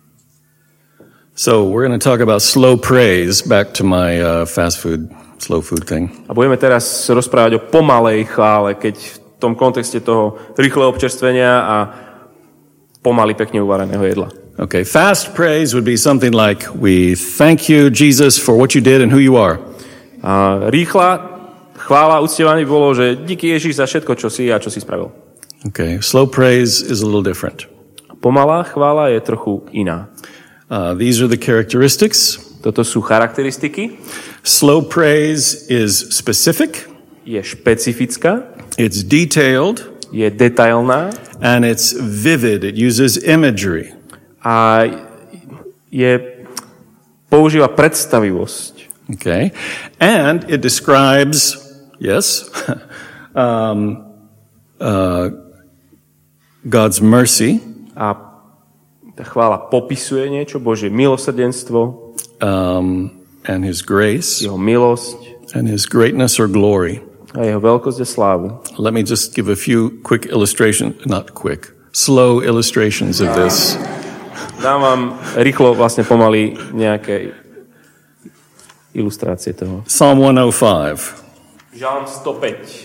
Speaker 2: So we're going to talk about slow praise, back to my uh, fast food, slow food thing.
Speaker 1: A budeme teraz rozprávať o pomalej chvále, keď v tom kontexte toho rýchleho občerstvenia a pomaly pekne uvareného jedla.
Speaker 2: Okay, fast praise would be something like, we thank you, Jesus, for what you did and who you are.
Speaker 1: A rýchla chvála, uctievanie bolo, že díky Ježiš za všetko, čo si a čo si spravil.
Speaker 2: Okay, slow praise is a little different.
Speaker 1: Pomalá chvála je trochu iná.
Speaker 2: Uh, these are the characteristics.
Speaker 1: Toto sú charakteristiky.
Speaker 2: Slow praise is specific.
Speaker 1: Je špecifická.
Speaker 2: It's detailed.
Speaker 1: Je detailná.
Speaker 2: And it's vivid. It uses imagery.
Speaker 1: A je, používa predstavivosť.
Speaker 2: Okay. And it describes, yes, um, uh, God's mercy.
Speaker 1: A tá chvála popisuje niečo, Božie milosrdenstvo,
Speaker 2: um, and His grace,
Speaker 1: jeho milosť
Speaker 2: and His greatness or glory.
Speaker 1: a jeho veľkosť a slávu.
Speaker 2: Let me just give a few quick illustrations, not quick, slow illustrations of this.
Speaker 1: Dám vám rýchlo, vlastne pomaly nejaké ilustrácie toho.
Speaker 2: Psalm one oh five.
Speaker 1: Žalm stopäť.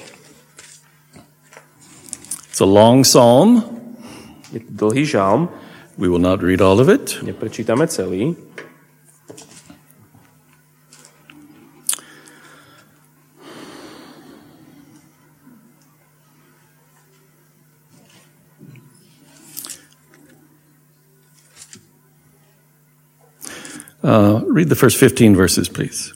Speaker 2: It's a long psalm.
Speaker 1: Je to dlhý žalm.
Speaker 2: We will not read all of it.
Speaker 1: Neprečítame celý.
Speaker 2: Uh, read the first fifteen verses, please.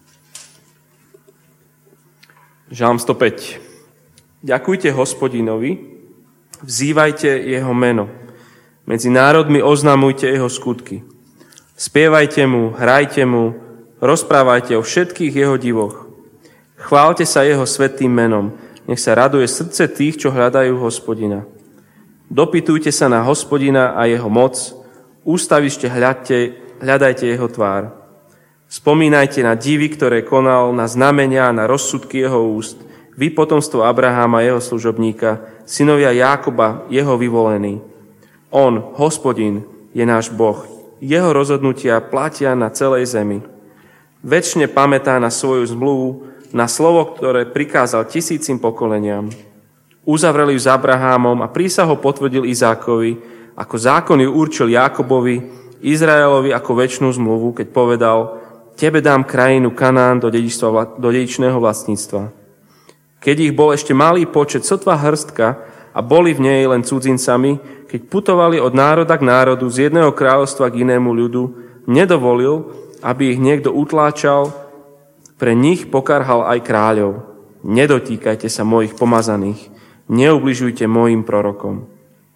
Speaker 1: Žalm stopäť. Ďakujte Hospodinovi, vzývajte jeho meno. Medzi národmi oznamujte jeho skutky. Spievajte mu, hrajte mu, rozprávajte o všetkých jeho divoch. Chválte sa jeho svätým menom. Nech sa raduje srdce tých, čo hľadajú Hospodina. Dopytujte sa na Hospodina a jeho moc. Ústavište hľadte, hľadajte jeho tvár. Spomínajte na divy, ktoré konal, na znamenia a na rozsudky jeho úst. Vy potomstvo Abraháma, jeho služobníka, synovia Jákoba, jeho vyvolený. On, Hospodin, je náš Boh. Jeho rozhodnutia platia na celej zemi. Večne pamätá na svoju zmluvu, na slovo, ktoré prikázal tisícim pokoleniam. Uzavrel ju s Abrahámom a prísaho potvrdil Izákovi, ako zákon ju určil Jákobovi, Izraelovi ako večnú zmluvu, keď povedal, tebe dám krajinu Kanán do, do dedičného vlastníctva. Keď ich bol ešte malý počet, sotva hrstka a boli v nej len cudzincami, keď putovali od národa k národu, z jedného kráľovstva k inému ľudu, nedovolil, aby ich niekto utláčal, pre nich pokarhal aj kráľov. Nedotýkajte sa mojich pomazaných, neubližujte mojim prorokom.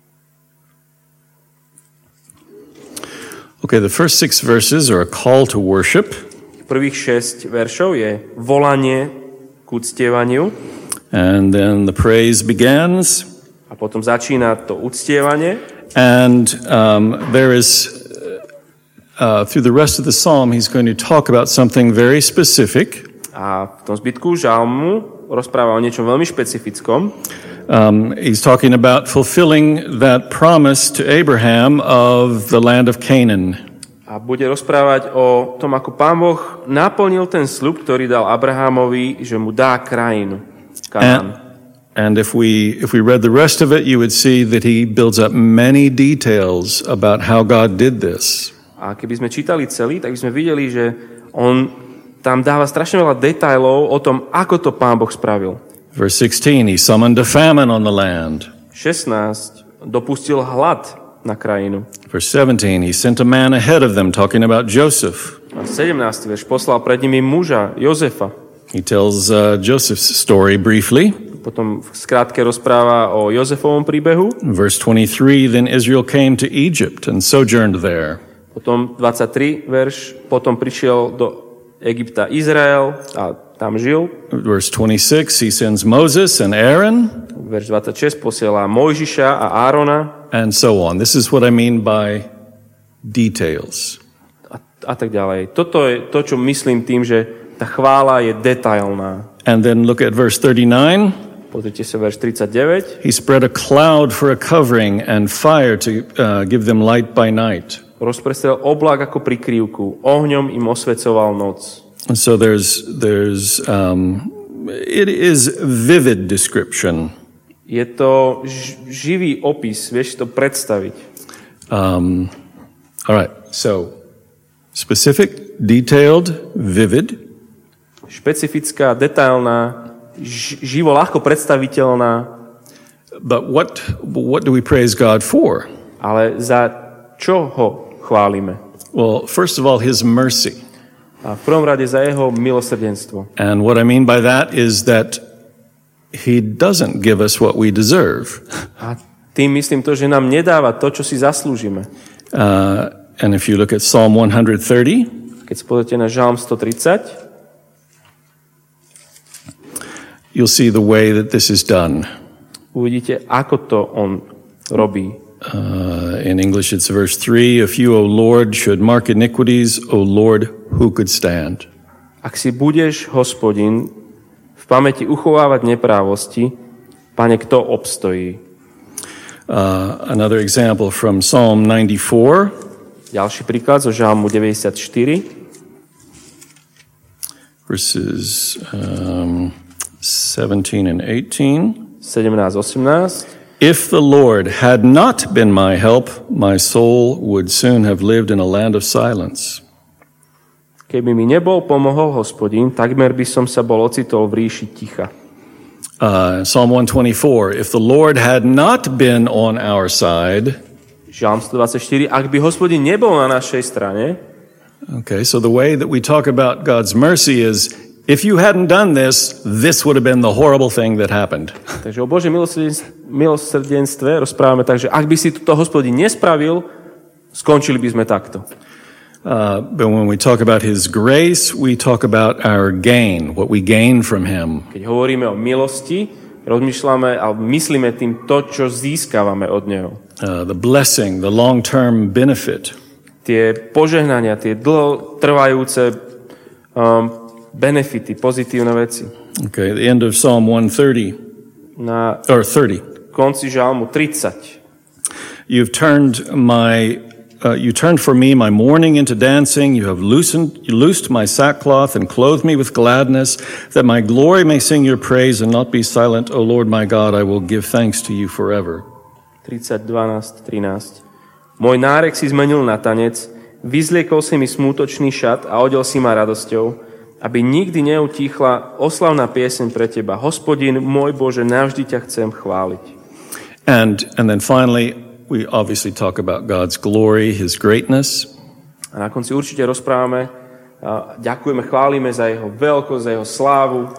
Speaker 2: Okay, the first six verses are a call to worship.
Speaker 1: Prvých šesť veršov je volanie k uctievaniu.
Speaker 2: And then the praise begins.
Speaker 1: A potom začína to uctievanie.
Speaker 2: And um, there is, uh, through the rest of the psalm, he's going to talk about something very specific.
Speaker 1: A v tom zbytku žalmu rozpráva o niečom veľmi špecifickom.
Speaker 2: Um, he's talking about fulfilling that promise to Abraham of the land of Canaan.
Speaker 1: A bude rozprávať o tom, ako Pán Boh naplnil ten sľub, ktorý dal Abrahámovi, že mu dá krajinu.
Speaker 2: And, and if we if we read the rest of it, you would see that he builds up many details about how God did this.
Speaker 1: A keby sme čítali celý, tak by sme videli, že on tam dáva strašne veľa detailov o tom, ako to Pán Boh spravil.
Speaker 2: Verse sixteen, he summoned a famine on the land.
Speaker 1: šestnásť. Dopustil hlad na krajinu.
Speaker 2: Verse seventeen, he sent a man ahead of them talking about Joseph.
Speaker 1: A sedemnásty verš. Poslal pred nimi muža, Jozefa.
Speaker 2: He tells uh, Joseph's story briefly.
Speaker 1: Potom v skrátke rozpráva o Jozefovom príbehu.
Speaker 2: Verse twenty-three, then Israel came to Egypt and sojourned there.
Speaker 1: Potom dvadsaťtri verš. Potom prišiel do Egypta Izrael a tam žil.
Speaker 2: Verse twenty-six, he sends Moses and Aaron.
Speaker 1: Verš dvadsaťšesť posiela Mojžiša a Árona.
Speaker 2: And so on. This is what I mean by details.
Speaker 1: A, a tak ďalej. Toto je to, čo myslím tým, že tá chvála je detailná.
Speaker 2: And then look at verse thirty-nine.
Speaker 1: Pozrite sa verš tridsaťdeväť.
Speaker 2: He spread a cloud for a covering and fire to uh, give them light by night.
Speaker 1: Rozprestrel oblak ako prikrývku, ohňom im osvecoval noc.
Speaker 2: And so there's there's um, it is vivid description.
Speaker 1: Je to ž- živý opis, vieš to predstaviť.
Speaker 2: Um, all right, so specific, detailed, vivid.
Speaker 1: Špecifická, detailná, ž- živo, ľahko predstaviteľná.
Speaker 2: But what what do we praise God for?
Speaker 1: Ale za čo ho chválime?
Speaker 2: Well, first of all, his mercy.
Speaker 1: A v prvom rade za jeho milosrdenstvo.
Speaker 2: And what I mean by that is that he doesn't give us what we deserve.
Speaker 1: A tým myslím to, že nám nedáva to, čo si zaslúžime.
Speaker 2: Uh, and if you look at Psalm one thirty,
Speaker 1: keď sa pozrite na Žalm stotridsať,
Speaker 2: you'll see the way that this is done.
Speaker 1: Uvidíte, ako to on robí.
Speaker 2: Uh, in English it's verse three, if you, O Lord, should mark iniquities, O Lord, who could stand?
Speaker 1: Ak si budeš, Hospodin, v pamäti uchovávať neprávosti, Pane, kto obstojí?
Speaker 2: Uh, another example from Psalm ninety-four.
Speaker 1: Ďalší príklad zo Žalmu deväťdesiatštyri.
Speaker 2: Verses um, seventeen and eighteen.
Speaker 1: sedemnásť osemnásť.
Speaker 2: If the Lord had not been my help, my soul would soon have lived in a land of silence.
Speaker 1: Keby mi nebol pomohol Hospodin, takmer by som sa bol ocitol v ríši ticha.
Speaker 2: Uh, Psalm one twenty-four, if the Lord had not been on our side.
Speaker 1: Žalm stodvadsaťštyri, ak by Hospodin nebol na našej strane.
Speaker 2: Okay, so the way that we talk about God's mercy is, if you hadn't done this, this would have been the horrible thing that happened.
Speaker 1: Takže o Božom milosrdenstve rozprávame tak, že ak by si toto Hospodin nespravil, skončili by sme takto.
Speaker 2: Uh, but when we talk about his grace, we talk about our gain, what we gain from him.
Speaker 1: Keď hovoríme o milosti, rozmýšľame a myslíme tým to, čo získavame od neho.
Speaker 2: Uh, the blessing, the long-term benefit.
Speaker 1: Tie požehnania, tie dlhotrvajúce um, benefity, pozitívne veci.
Speaker 2: Okay, the end of Psalm one thirty.
Speaker 1: Na
Speaker 2: Or thirty.
Speaker 1: konci Žalmu tridsať.
Speaker 2: You've turned my uh, you turned for me my mourning into dancing. You have loosened you loosed my sackcloth and clothed me with gladness, that my glory may sing your praise and not be silent. O Lord my God, I will give thanks to you forever.
Speaker 1: tridsať, dvanásť, trinásť. Môj nárek si zmenil na tanec, vyzliekol si mi smútočný šat a odel si ma radosťou, aby nikdy neutíchla oslavná pieseň pre teba. Hospodin, môj Bože, navždy ťa chcem chváliť.
Speaker 2: And and then finally, we obviously talk about God's glory, his greatness.
Speaker 1: A na konci určite rozprávame, a ďakujeme, chválime za jeho veľkosť, za jeho slávu.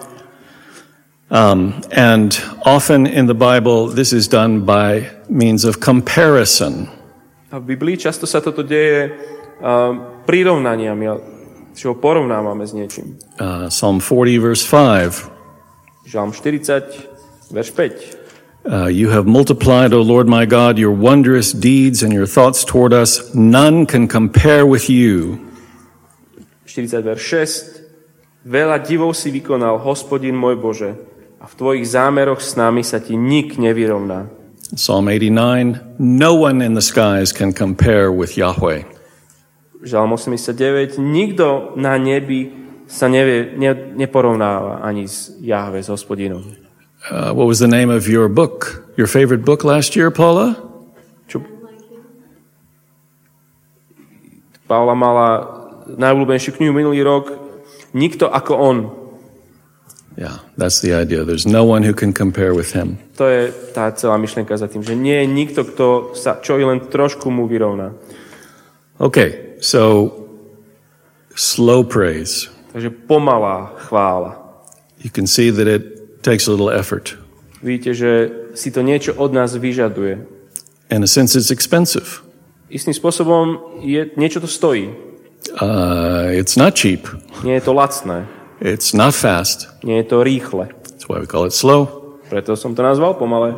Speaker 2: Um, and often in the Bible, this is done by means of comparison.
Speaker 1: A v Biblii často sa toto deje um, prirovnaniami, čo ho porovnávame s niečím.
Speaker 2: Uh, Psalm forty, verse five.
Speaker 1: Žalm štyridsať, verš päť.
Speaker 2: Uh, you have multiplied, O Lord my God, your wondrous deeds and your thoughts toward us. None can compare with you.
Speaker 1: štyridsať, verš šesť. Veľa divov si vykonal, Hospodin môj Bože, a v tvojich zámeroch s nami sa ti nik nevyrovná.
Speaker 2: Psalm eighty-nine, no one in the skies can compare with Yahweh.
Speaker 1: Žalm osemdesiatdeväť, nikto na nebi sa nevie, ne, neporovnáva ani s Jahve, s Hospodinom.
Speaker 2: Uh, what was the name of your book, your favorite book last year, Paula?
Speaker 1: Čo? Paula mala najobľúbenejšiu knihu minulý rok Nikto ako on.
Speaker 2: Yeah, that's the idea. There's no one who can compare with him.
Speaker 1: To je tá celá myšlienka za tým, že nie je nikto, kto sa čo i len trošku mu vyrovná.
Speaker 2: Okay, so slow praise.
Speaker 1: Takže pomalá chvála.
Speaker 2: You can see that it takes a little effort.
Speaker 1: Vidíte, že si to niečo od nás vyžaduje.
Speaker 2: In a sense, it's expensive.
Speaker 1: Istým spôsobom je, niečo to stojí.
Speaker 2: Uh, it's not cheap.
Speaker 1: Nie je to lacné.
Speaker 2: It's not fast.
Speaker 1: Nie je to rýchle.
Speaker 2: That's why we call it slow.
Speaker 1: Preto som to nazval pomalé.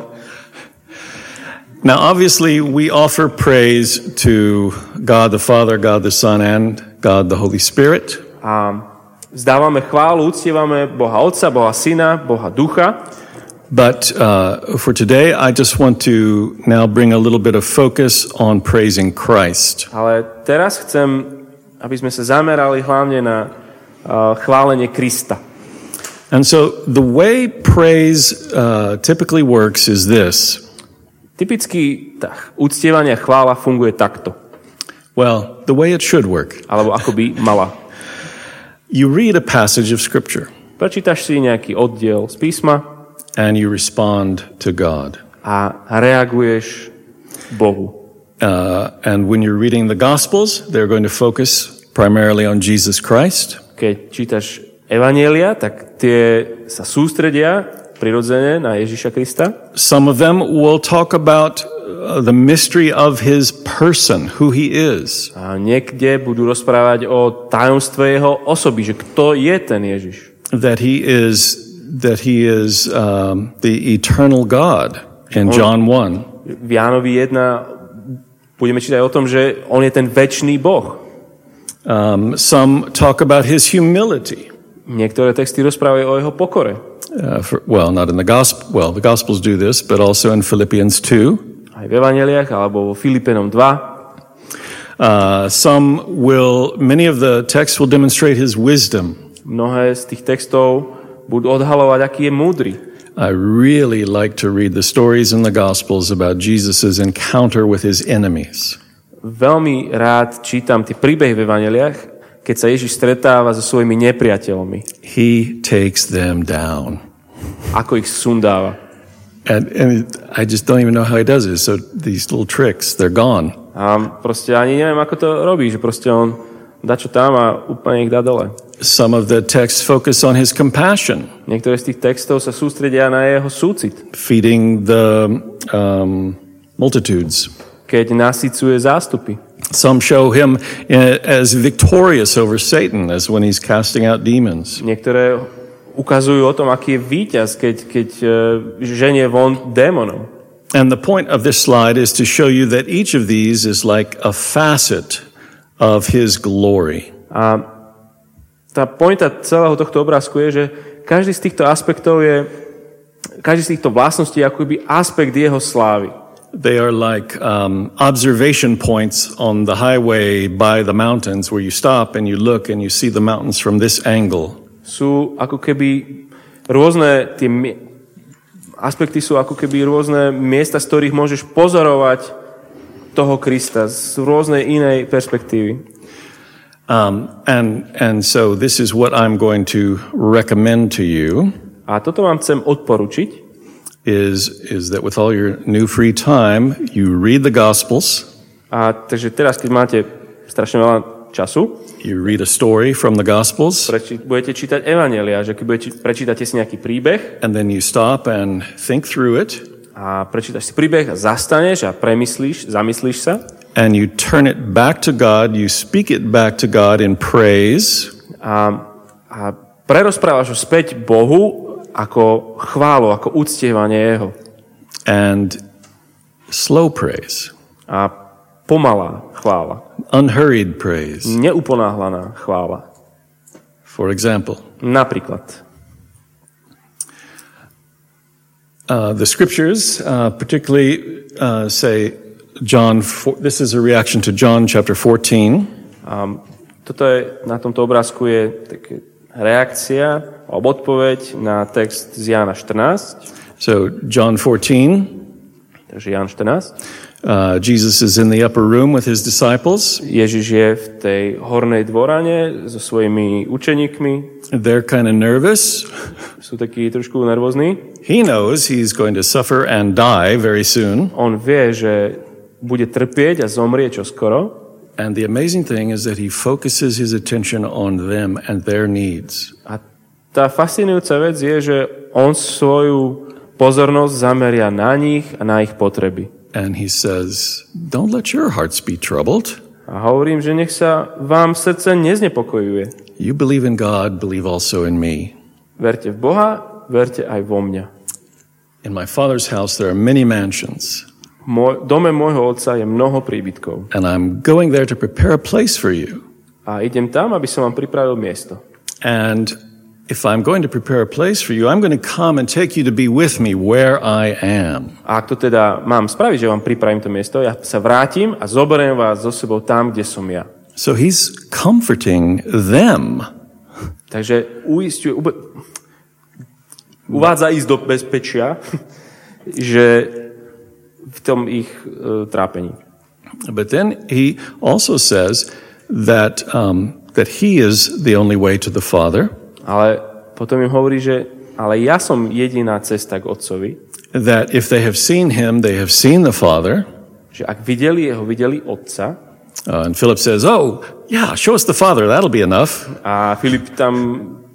Speaker 2: Now, obviously, we offer praise to God the Father, God the Son, and God the Holy Spirit.
Speaker 1: A vzdávame chválu, uctievame Boha Otca, Boha Syna, Boha Ducha.
Speaker 2: But uh, for today, I just want to now bring a little bit of focus on praising Christ.
Speaker 1: Ale teraz chcem, aby sme sa zamerali hlavne na uh, chválenie Krista.
Speaker 2: And so the way praise uh, typically works is this.
Speaker 1: Typicky tá uctievanie a chvála funguje takto.
Speaker 2: Well, the way it should work.
Speaker 1: Alebo ako by mala.
Speaker 2: You read a passage of Scripture.
Speaker 1: Prečítaš si nejaký oddiel z písma
Speaker 2: and you respond to God.
Speaker 1: A reaguješ Bohu.
Speaker 2: Uh, and when you're reading the Gospels, they're going to focus primarily on Jesus Christ.
Speaker 1: Keď čítaš Evanjelia, tak tie sa sústredia prirodzene na Ježiša Krista.
Speaker 2: Some of them will talk about uh, the mystery of his person, who he is.
Speaker 1: A niekde budú rozprávať o tajomstve jeho osoby, že kto je ten Ježiš.
Speaker 2: That he is that he is um, the eternal God in John one.
Speaker 1: V Jánovi jeden budeme čítať o tom, že on je ten večný Boh.
Speaker 2: Um, some talk about his humility.
Speaker 1: Niektoré texty rozprávajú o jeho pokore.
Speaker 2: Uh, for, well, not in the gospel. Well, the Gospels do this, but also in Philippians two.
Speaker 1: Aj v Evanjeliách alebo vo Filipenom dva.
Speaker 2: Uh, some will, many of the texts will demonstrate his wisdom.
Speaker 1: Mnohé z tých textov budú odhalovať, aký je múdry.
Speaker 2: I really like to read the stories in the Gospels about Jesus' encounter with his enemies.
Speaker 1: Veľmi rád čítam tie príbehy v Evanjeliách, keď sa Ježiš stretáva so svojimi nepriateľmi.
Speaker 2: He takes them down.
Speaker 1: Ako ich sundáva.
Speaker 2: And, and I just don't even know how he does it. So these little tricks, they're gone.
Speaker 1: A proste ani neviem, ako to robí, že proste on dá čo tam a úplne ich dá dole.
Speaker 2: Some of the texts focus on his compassion.
Speaker 1: Niektoré z tých textov sa sústredia na jeho súcit.
Speaker 2: Feeding the um, multitudes.
Speaker 1: Keď nasycuje zástupy.
Speaker 2: Some show him as victorious over Satan, as when he's casting out demons.
Speaker 1: Niektoré ukazujú o tom, aký je víťaz, keď, keď uh, ženie von démonov.
Speaker 2: And the point of this slide is to show you that each of these is like a facet of his glory.
Speaker 1: A tá pointa celého tohto obrázku je, že každý z týchto aspektov je, každý z týchto vlastností je akoby aspekt jeho slávy.
Speaker 2: They are like um, observation points on the highway by the mountains where you stop and you look and you see the mountains from this angle.
Speaker 1: Sú ako keby rôzne tie aspekty sú ako keby rôzne miesta, z ktorých môžeš pozorovať toho Krista z rôznej inej perspektívy.
Speaker 2: Um, and and so this is what I'm going to recommend to you.
Speaker 1: A toto vám chcem odporučiť.
Speaker 2: Is is that with all your new free time, you read the Gospels.
Speaker 1: A takže teraz, keď máte strašne veľa času,
Speaker 2: you read a story from the Gospels.
Speaker 1: Preči- budete čítať Evanjelia, že keď budete, prečítate si nejaký príbeh.
Speaker 2: And then you stop and think through it.
Speaker 1: A prečítaš si príbeh a zastaneš a premyslíš, zamyslíš sa.
Speaker 2: And you turn it back to God, you speak it back to God in praise.
Speaker 1: A, a prerozprávaš ho späť Bohu ako chválu, ako uctievanie jeho.
Speaker 2: And slow praise.
Speaker 1: A pomalá chvála.
Speaker 2: Unhurried praise.
Speaker 1: Neuponáhlaná chvála.
Speaker 2: For example.
Speaker 1: Napríklad.
Speaker 2: Uh, the scriptures, uh, particularly uh, say John. four, this is a reaction to John chapter fourteen.
Speaker 1: Um, toto je na tomto obrázku je také reakcia alebo odpoveď na text z Jána štrnásť.
Speaker 2: So John fourteen.
Speaker 1: Takže Ján štrnásť.
Speaker 2: Uh, Jesus is in the upper room with his disciples.
Speaker 1: Ježiš je v tej hornej dvorane so svojimi učeníkmi.
Speaker 2: They're kind of nervous.
Speaker 1: Sú takí trošku nervózni.
Speaker 2: He knows he's going to suffer and die very soon.
Speaker 1: On vie, že bude trpieť a zomrie čoskoro.
Speaker 2: And the amazing thing is that he focuses his attention on them and their needs.
Speaker 1: A tá fascinujúca vec je, že on svoju pozornosť zameria na nich a na ich potreby.
Speaker 2: And he says, don't let your hearts be troubled.
Speaker 1: A hovorím, že nech sa vám srdce neznepokojuje.
Speaker 2: You believe in God, believe also in me.
Speaker 1: Verte v Boha, verte aj vo mňa.
Speaker 2: In my Father's house there are many mansions.
Speaker 1: V dome môjho otca je mnoho príbytkov.
Speaker 2: And I'm going there to prepare a place for you.
Speaker 1: A idem tam, aby som vám pripravil miesto.
Speaker 2: And if I'm going to prepare a place for you, I'm going to come and take you to be with me where I am.
Speaker 1: A ak to teda mám spraviť, že vám pripravím to miesto, ja sa vrátim a zoberiem vás so sebou tam, kde som ja.
Speaker 2: So he's comforting them.
Speaker 1: Takže uisťuje, ube, uvádza ísť do bezpečia, že v tom ich uh, trápení.
Speaker 2: But then he also says that um, that he is the only way to the Father.
Speaker 1: Ale potom im hovorí, že ale ja som jediná cesta k Otcovi.
Speaker 2: That if they have seen him, they have seen the Father.
Speaker 1: Že ak videli jeho, videli Otca.
Speaker 2: Uh, and Philip says, oh, yeah, show us the Father, that'll be enough.
Speaker 1: A Filip tam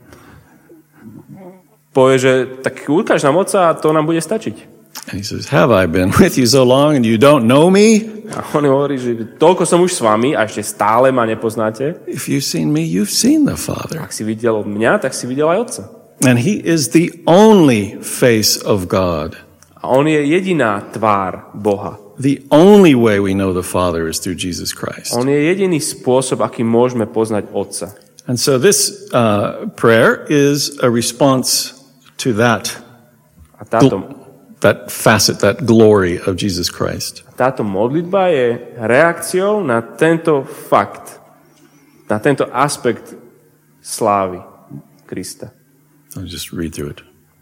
Speaker 1: povie, že tak ukáž nám Otca a to nám bude stačiť.
Speaker 2: And he says, have I been with you so long and you don't know me?
Speaker 1: A on hovorí, že toľko som už s vami a ešte stále ma nepoznáte.
Speaker 2: If you've seen me, you've seen the Father.
Speaker 1: Ak si videl mňa, tak si videl aj Otca.
Speaker 2: And he is the only face of God.
Speaker 1: A on je jediná tvár Boha.
Speaker 2: The only way we know the Father is through Jesus Christ.
Speaker 1: On je jediný spôsob, akým môžeme poznať Otca.
Speaker 2: And so this uh, prayer is a response to that,
Speaker 1: A táto,
Speaker 2: that facet, that glory of Jesus Christ.
Speaker 1: táto modlitba je reakciou na tento fakt, na tento aspekt slávy Krista.
Speaker 2: I'll just read through it.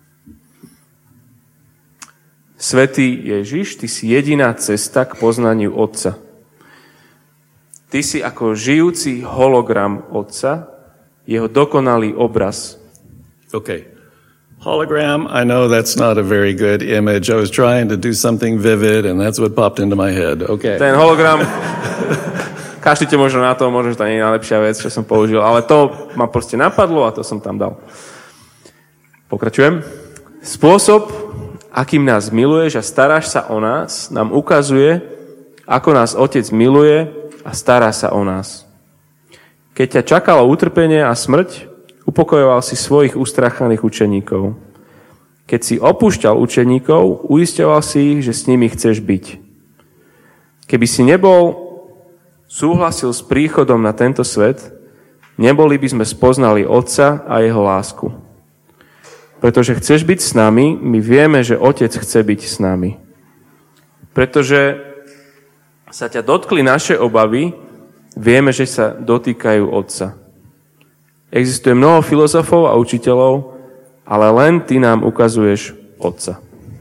Speaker 1: Svätý Ježiš, ty si jediná cesta k poznaniu Otca. Ty si ako žijúci hologram Otca, jeho dokonalý obraz.
Speaker 2: Okay. Hologram, I know that's not a very good image. I was trying to do something vivid and that's what popped into my head. Okay.
Speaker 1: Ten hologram, kašlite možno na to, možno, že to nie je najlepšia vec, čo som použil, ale to ma proste napadlo a to som tam dal. Pokračujem. Spôsob, akým nás miluješ a staráš sa o nás, nám ukazuje, ako nás Otec miluje a stará sa o nás. Keď ťa čakalo utrpenie a smrť, upokojoval si svojich ustrachaných učeníkov. Keď si opúšťal učeníkov, uisťoval si ich, že s nimi chceš byť. Keby si nebol súhlasil s príchodom na tento svet, neboli by sme spoznali Otca a jeho lásku. Pretože chceš byť s nami, my vieme, že Otec chce byť s nami. Pretože sa ťa dotkli naše obavy, vieme, že sa dotýkajú Otca. Existuje mnoho filozofov a učiteľov, ale len ty nám ukazuješ Otca.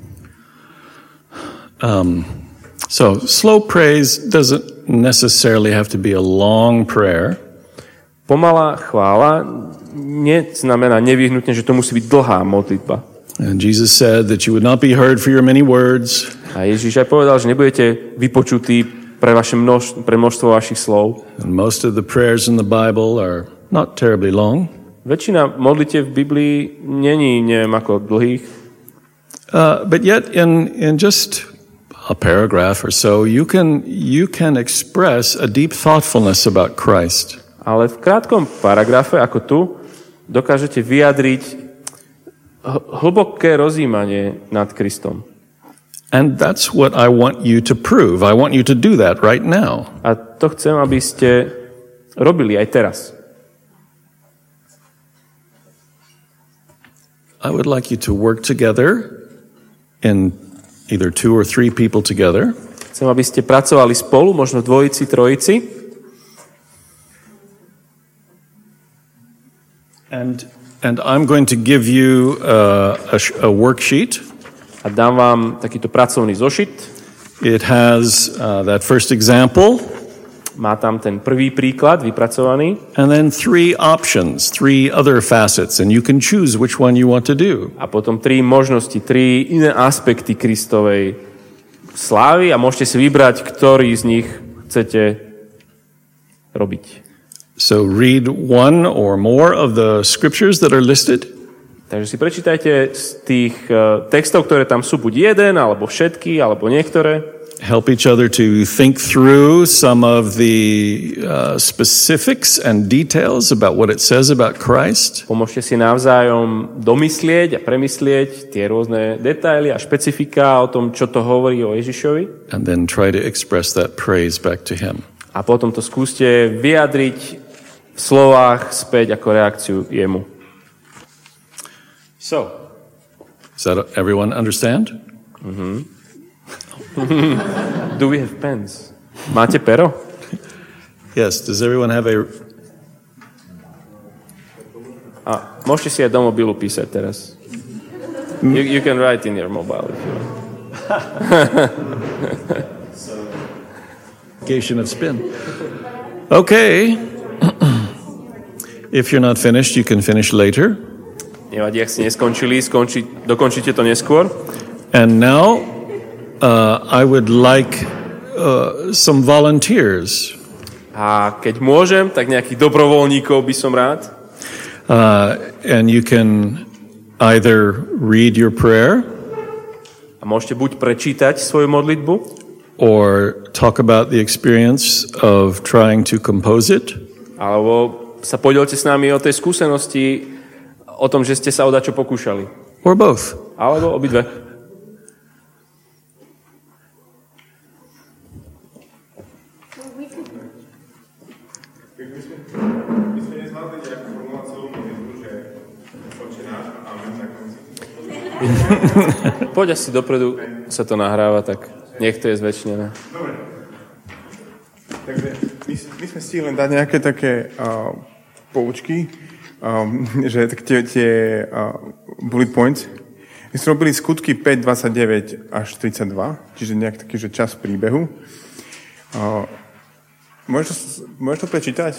Speaker 2: Um, so, slow praise doesn't necessarily have to be a long prayer.
Speaker 1: Pomalá chvála neznamená nevyhnutne, že to musí byť dlhá modlitba.
Speaker 2: And Jesus said that you would not be heard for your many words.
Speaker 1: A Ježiš aj povedal, že nebudete vypočutí pre, vaše množ, pre množstvo vašich slov.
Speaker 2: And most of the prayers in the Bible are not terribly long.
Speaker 1: Väčšina modlitieb v Biblii není, neviem, ako dlhých.
Speaker 2: Uh, but yet in, in just a paragraph or so, you can, you can express a deep thoughtfulness about Christ.
Speaker 1: Ale v krátkom paragrafe, ako tu, dokážete vyjadriť hlboké rozjímanie nad Kristom.
Speaker 2: And that's what I want you to prove. I want you to do that right now.
Speaker 1: A to chcem, aby ste robili aj teraz.
Speaker 2: I would like you to work together in either two or three people together.
Speaker 1: Chcem, aby ste pracovali spolu, možno dvojici, trojici.
Speaker 2: And and I'm going to give you uh, a, a worksheet.
Speaker 1: A dám vám takýto pracovný zošit.
Speaker 2: It has uh, that first example.
Speaker 1: Má tam ten prvý príklad vypracovaný.
Speaker 2: And then three options, three other facets, and you can choose which one you want to do.
Speaker 1: A potom tri možnosti, tri iné aspekty Kristovej slávy a môžete si vybrať, ktorý z nich chcete robiť.
Speaker 2: So read one or more of the scriptures that are listed.
Speaker 1: Takže si prečítajte z tých uh, textov, ktoré tam sú, buď jeden, alebo všetky, alebo niektoré.
Speaker 2: Help each other to think through some of the uh, specifics and details about what it says about Christ.
Speaker 1: Pomôžte si navzájom domyslieť a premyslieť tie rôzne detaily a špecifika o tom, čo to hovorí o Ježišovi.
Speaker 2: And then try to express that praise back to him.
Speaker 1: A potom to skúste vyjadriť v slovách späť ako reakciu jemu.
Speaker 2: So, does that everyone understand?
Speaker 1: Mhm. Do we have pens? Máte pero?
Speaker 2: Yes, does everyone have a...
Speaker 1: A môžete si aj do mobilu písať teraz. You, you can write in your mobile if you want.
Speaker 2: Of spin. Okay. If you're not finished, you can finish later.
Speaker 1: Nevadí, ak ste neskončili, skonči, dokončíte to neskôr.
Speaker 2: And now uh, I would like uh, some volunteers.
Speaker 1: A keď môžem, tak nejakých dobrovoľníkov by som rád.
Speaker 2: Uh, and you can either read your prayer.
Speaker 1: A môžete buď prečítať svoju modlitbu,
Speaker 2: or talk about the experience of trying to compose it.
Speaker 1: Alebo sa podielte s nami o tej skúsenosti, o tom, že ste sa o dačo pokúšali.
Speaker 2: Or both.
Speaker 1: Alebo obidve. Poď asi dopredu, sa to nahráva, tak nech to je zväčšnené.
Speaker 5: Dobre. Takže my, my sme stihli len dať nejaké také uh, poučky, um, že tak tie, tie uh, bullet points. My sme robili skutky päť, dvadsaťdeväť až tridsaťdva, čiže nejak taký, že čas príbehu. Uh, môžeš, to, môžeš to prečítať?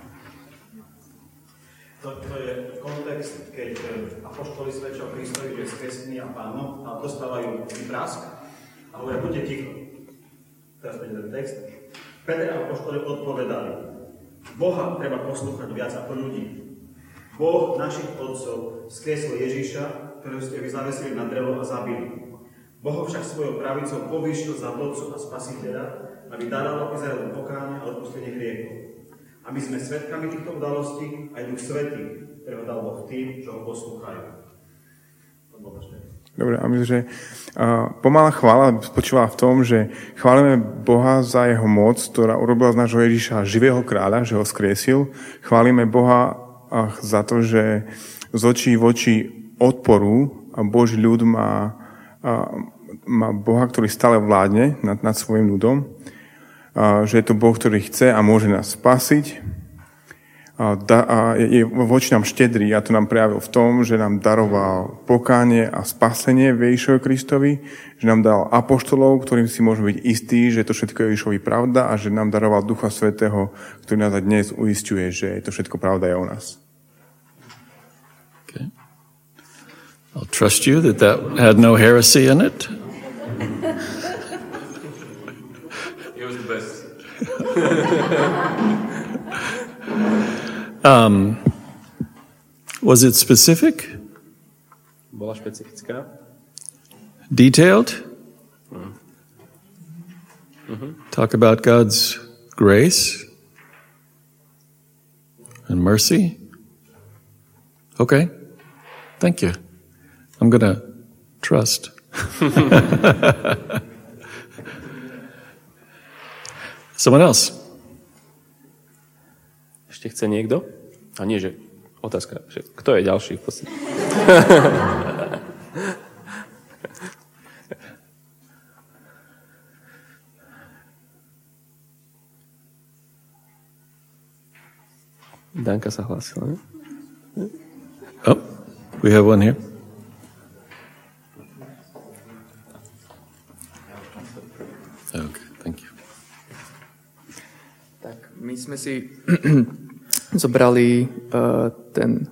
Speaker 6: To je kontext, keď apoštoli svedčia o Kristovi, že je skresný a Pánom, a dostávajú vyprask a hovoria, buďte ticho. Teraz bude ten text. Peter a apoštoli odpovedali, Boha treba poslúchať viac ako ľudí. Boh našich otcov skriesil Ježiša, ktorého ste vy zavesili na drevo a zabili. Boh však svojou pravicou povýšil za vodcu a spasiteľa, aby daroval Izraelu pokánie a odpustenie hriechov. A my sme svedkami týchto udalostí aj Duch Svätý, ktorého dal Boh tým, čo ho poslúchajú.
Speaker 5: Dobre, a myslím, že uh, pomalá chvála spočívala v tom, že chválime Boha za jeho moc, ktorá urobila z nášho Ježiša živého kráľa, že ho skriesil. Chválime Boha uh, za to, že z očí v oči odporu a Boží ľud má, uh, má Boha, ktorý stále vládne nad, nad svojim ľudom. Uh, že je to Boh, ktorý chce a môže nás spasiť. A, da, a je voči nám štedrý a to nám prejavil v tom, že nám daroval pokánie a spasenie v Ježišovi Kristovi, že nám dal apoštolov, ktorým si môžeme byť istí, že to všetko je Ježišovi pravda a že nám daroval Ducha Svätého, ktorý nás aj dnes uisťuje, že to všetko pravda je o nás.
Speaker 2: Okay. I'll trust you that that had no heresy in it.
Speaker 1: It was the best.
Speaker 2: Um, was it specific?
Speaker 1: Bola špecifická.
Speaker 2: Detailed? Mm-hmm. Talk about God's grace and mercy? Okay. Thank you. I'm going to trust. Someone else?
Speaker 1: Ešte chce niekto? A nie, že otázka, že kto je ďalší v podstate? Danka sa hlásila, ne?
Speaker 2: Oh, we have one here. Okay, thank you.
Speaker 7: Tak, my sme si zobrali uh, ten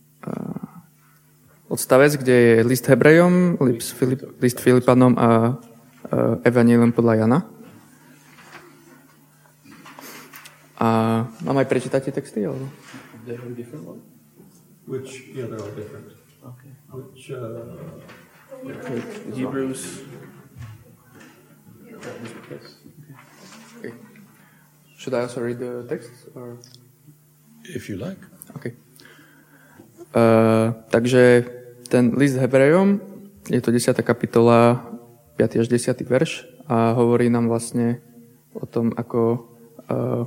Speaker 7: uh, odstavec, kde je list Hebrejom, list, Filip, list Filipanom a uh, Evangelium podľa Jana. A mám aj prečítať tie texty? Alebo?
Speaker 2: Which, yeah, they're all different.
Speaker 1: Okay.
Speaker 2: Which, uh,
Speaker 1: Hebrews.
Speaker 7: Okay. Should I also read the text? Or?
Speaker 2: if you like.
Speaker 7: Okay. Uh, takže ten list Hebrejom, je to desiata kapitola, piaty až desiaty verš a hovorí nám vlastne o tom, ako uh,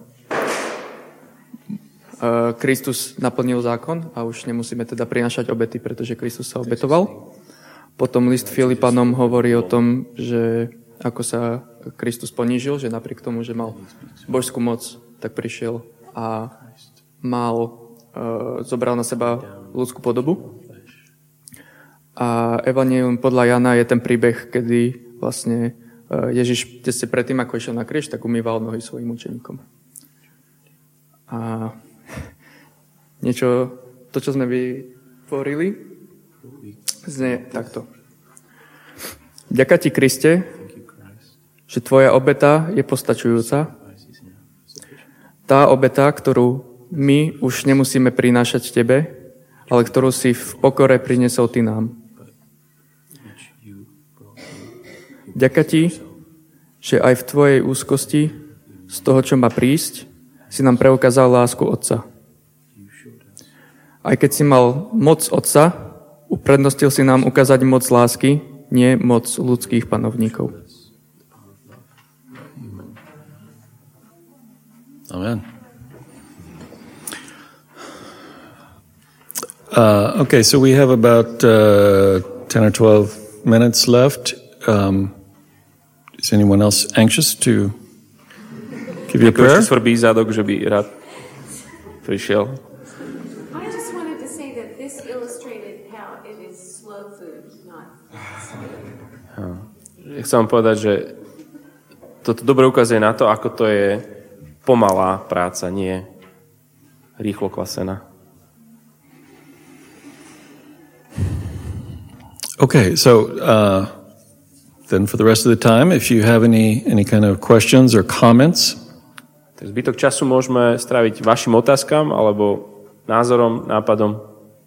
Speaker 7: uh, Kristus naplnil zákon a už nemusíme teda prinášať obety, pretože Kristus sa obetoval. Potom list Filipanom hovorí o tom, že ako sa Kristus ponížil, že napriek tomu, že mal božskú moc, tak prišiel a mal, uh, zobral na seba ľudskú podobu. A Evangelium podľa Jana je ten príbeh, kedy vlastne uh, Ježiš tesne predtým, ako išiel na kríž, tak umýval nohy svojim učeníkom. A niečo, to, čo sme vytvorili, znie takto. Ďaká ti, Kriste, že tvoja obeta je postačujúca. Tá obeta, ktorú my už nemusíme prinášať tebe, ale ktorú si v pokore priniesol ty nám. Ďaká ti, že aj v tvojej úzkosti z toho, čo má prísť, si nám preukázal lásku Otca. Aj keď si mal moc Otca, uprednostil si nám ukázať moc lásky, nie moc ľudských panovníkov.
Speaker 2: Amen. Uh, okay, so we have about uh, ten or twelve minutes left. Um, is anyone else anxious to give you a prayer?
Speaker 1: Niekto ešte svrbí zadok, že by rád prišiel.
Speaker 8: I just wanted to say that this illustrated how it is slow food, not...
Speaker 1: Ja chcem vám povedať, že toto dobre ukazuje na to, ako to je pomalá práca, nie rýchlo klasená.
Speaker 2: Okay, so uh, then for the rest of the time, if you have any any kind of questions or comments,
Speaker 1: Tak zbytok času môžeme stráviť vašim otázkam alebo názorom, nápadom.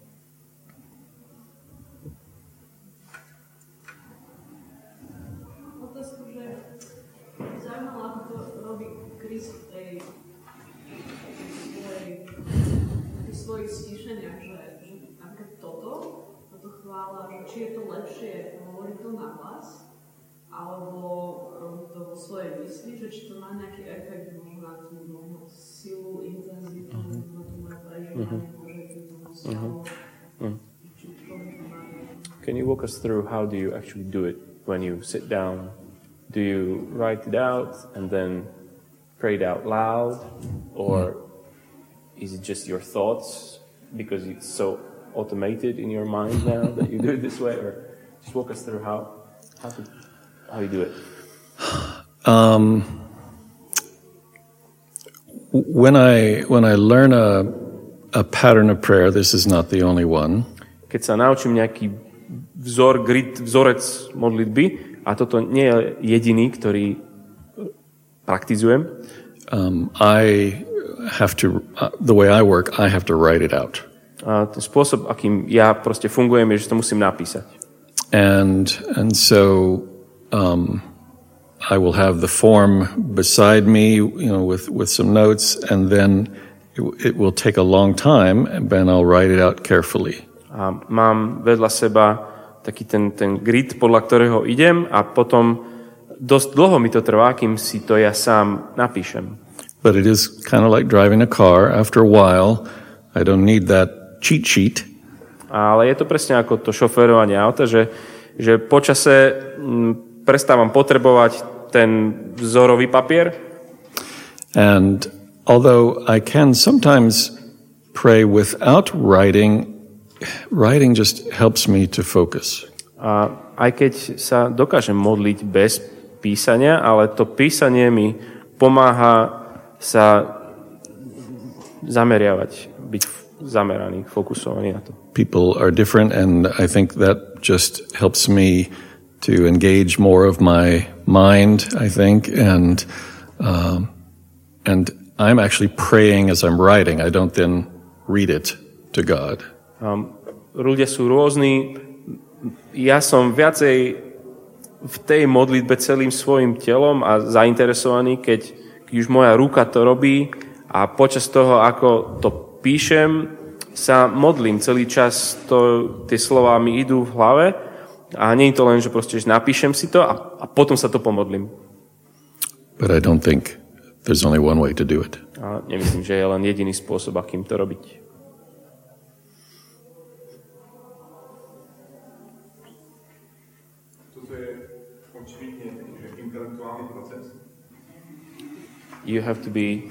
Speaker 3: Otázku, že zaujímalo, ako to robí Krist v tej v svojich stíšeniach, že, že napríklad toto, toto chvála, že či je to lepšie hovoriť to na hlas, alebo robiť to vo svojej mysli, že či to má nejaký efekt možno na tú možno silu, intenzitu, uh-huh. na tú moje prežívanie, môže keď to vzťahu, či to má.
Speaker 1: Can you walk us through how do you actually do it when you sit down? Do you write it out and then pray it out loud? Or is it just your thoughts because it's so automated in your mind now that you do it this way? Or just walk us through how how, to, how you do it.
Speaker 2: um, when I when I learn a a pattern of prayer, this is not the only one.
Speaker 1: Keď sa naučím nejaký vzor, grid, vzorec modlitby, a toto nie je jediný, ktorý praktizujem,
Speaker 2: um, I have to, uh, the way I work, I have to write it out.
Speaker 1: A ten spôsob, akým ja proste fungujem, je, že to musím napísať.
Speaker 2: And and so um, I will have the form beside me, you know, with, with some notes, and then it, it will take a long time, and then I'll write it out carefully.
Speaker 1: A mám vedľa seba taký ten, ten grid, podľa ktorého idem, a potom dosť dlho mi to trvá, kým si to ja sám napíšem.
Speaker 2: But it is kind of like driving a car. After a while, I don't need that cheat sheet.
Speaker 1: Ale je to presne ako to šoférovanie auta, že, že počase m, prestávam potrebovať ten vzorový papier.
Speaker 2: And although I can sometimes pray without writing, writing just helps me to focus.
Speaker 1: A aj keď sa dokážem modliť bez písania, ale to písanie mi pomáha sa zameriavať, byť zameraný, fokusovaný na to.
Speaker 2: People are different, and I think that just helps me to engage more of my mind, I think, and um, and I'm actually praying as I'm writing. I don't then read it to God.
Speaker 1: Um, ľudia sú rôzni. Ja som viacej v tej modlitbe celým svojim telom a zainteresovaný, keď, keď už moja ruka to robí a počas toho, ako to píšem, sa modlím celý čas. To, tie slová mi idú v hlave a nie je to len, že proste že napíšem si to a, a potom sa to pomodlím.
Speaker 2: But I don't think there's only one way to do it.
Speaker 1: A nemyslím, že je len jediný spôsob, akým to robiť.
Speaker 5: Toto je očividne že intelektuálny proces.
Speaker 1: You have to be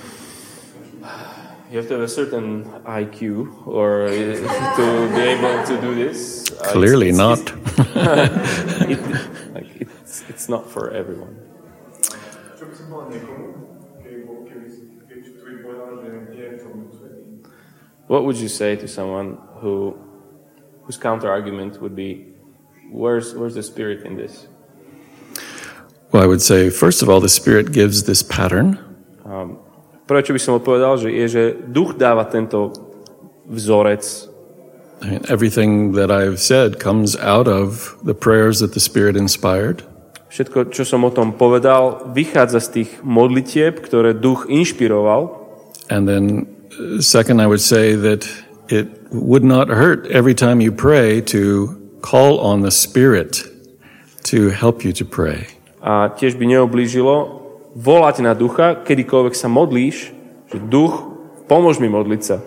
Speaker 1: you have to have a certain I Q or to be able to do this.
Speaker 2: Clearly
Speaker 1: uh, it's,
Speaker 2: not.
Speaker 1: It's, it, like it's, it's not for everyone.
Speaker 5: Čo by som povedal niekomu, keby si povedal, že nie je v tom svetý?
Speaker 1: What would you say to someone who whose counter argument would be, where's where's the Spirit in this?
Speaker 2: Well, I would say, first of all, the Spirit gives this pattern.
Speaker 1: Um, prvé, čo by som odpovedal, že je, že duch dáva tento vzorec.
Speaker 2: I mean, everything that I've said comes out of the prayers that the Spirit inspired.
Speaker 1: Všetko, čo som o tom povedal, vychádza z tých modlitieb, ktoré duch inšpiroval.
Speaker 2: And then, uh, second, I would say that it would not hurt every time you pray to call on the Spirit to help you to pray.
Speaker 1: A tiež by neoblížilo volať na ducha, kedykoľvek sa modlíš, že duch, pomôž mi modliť sa.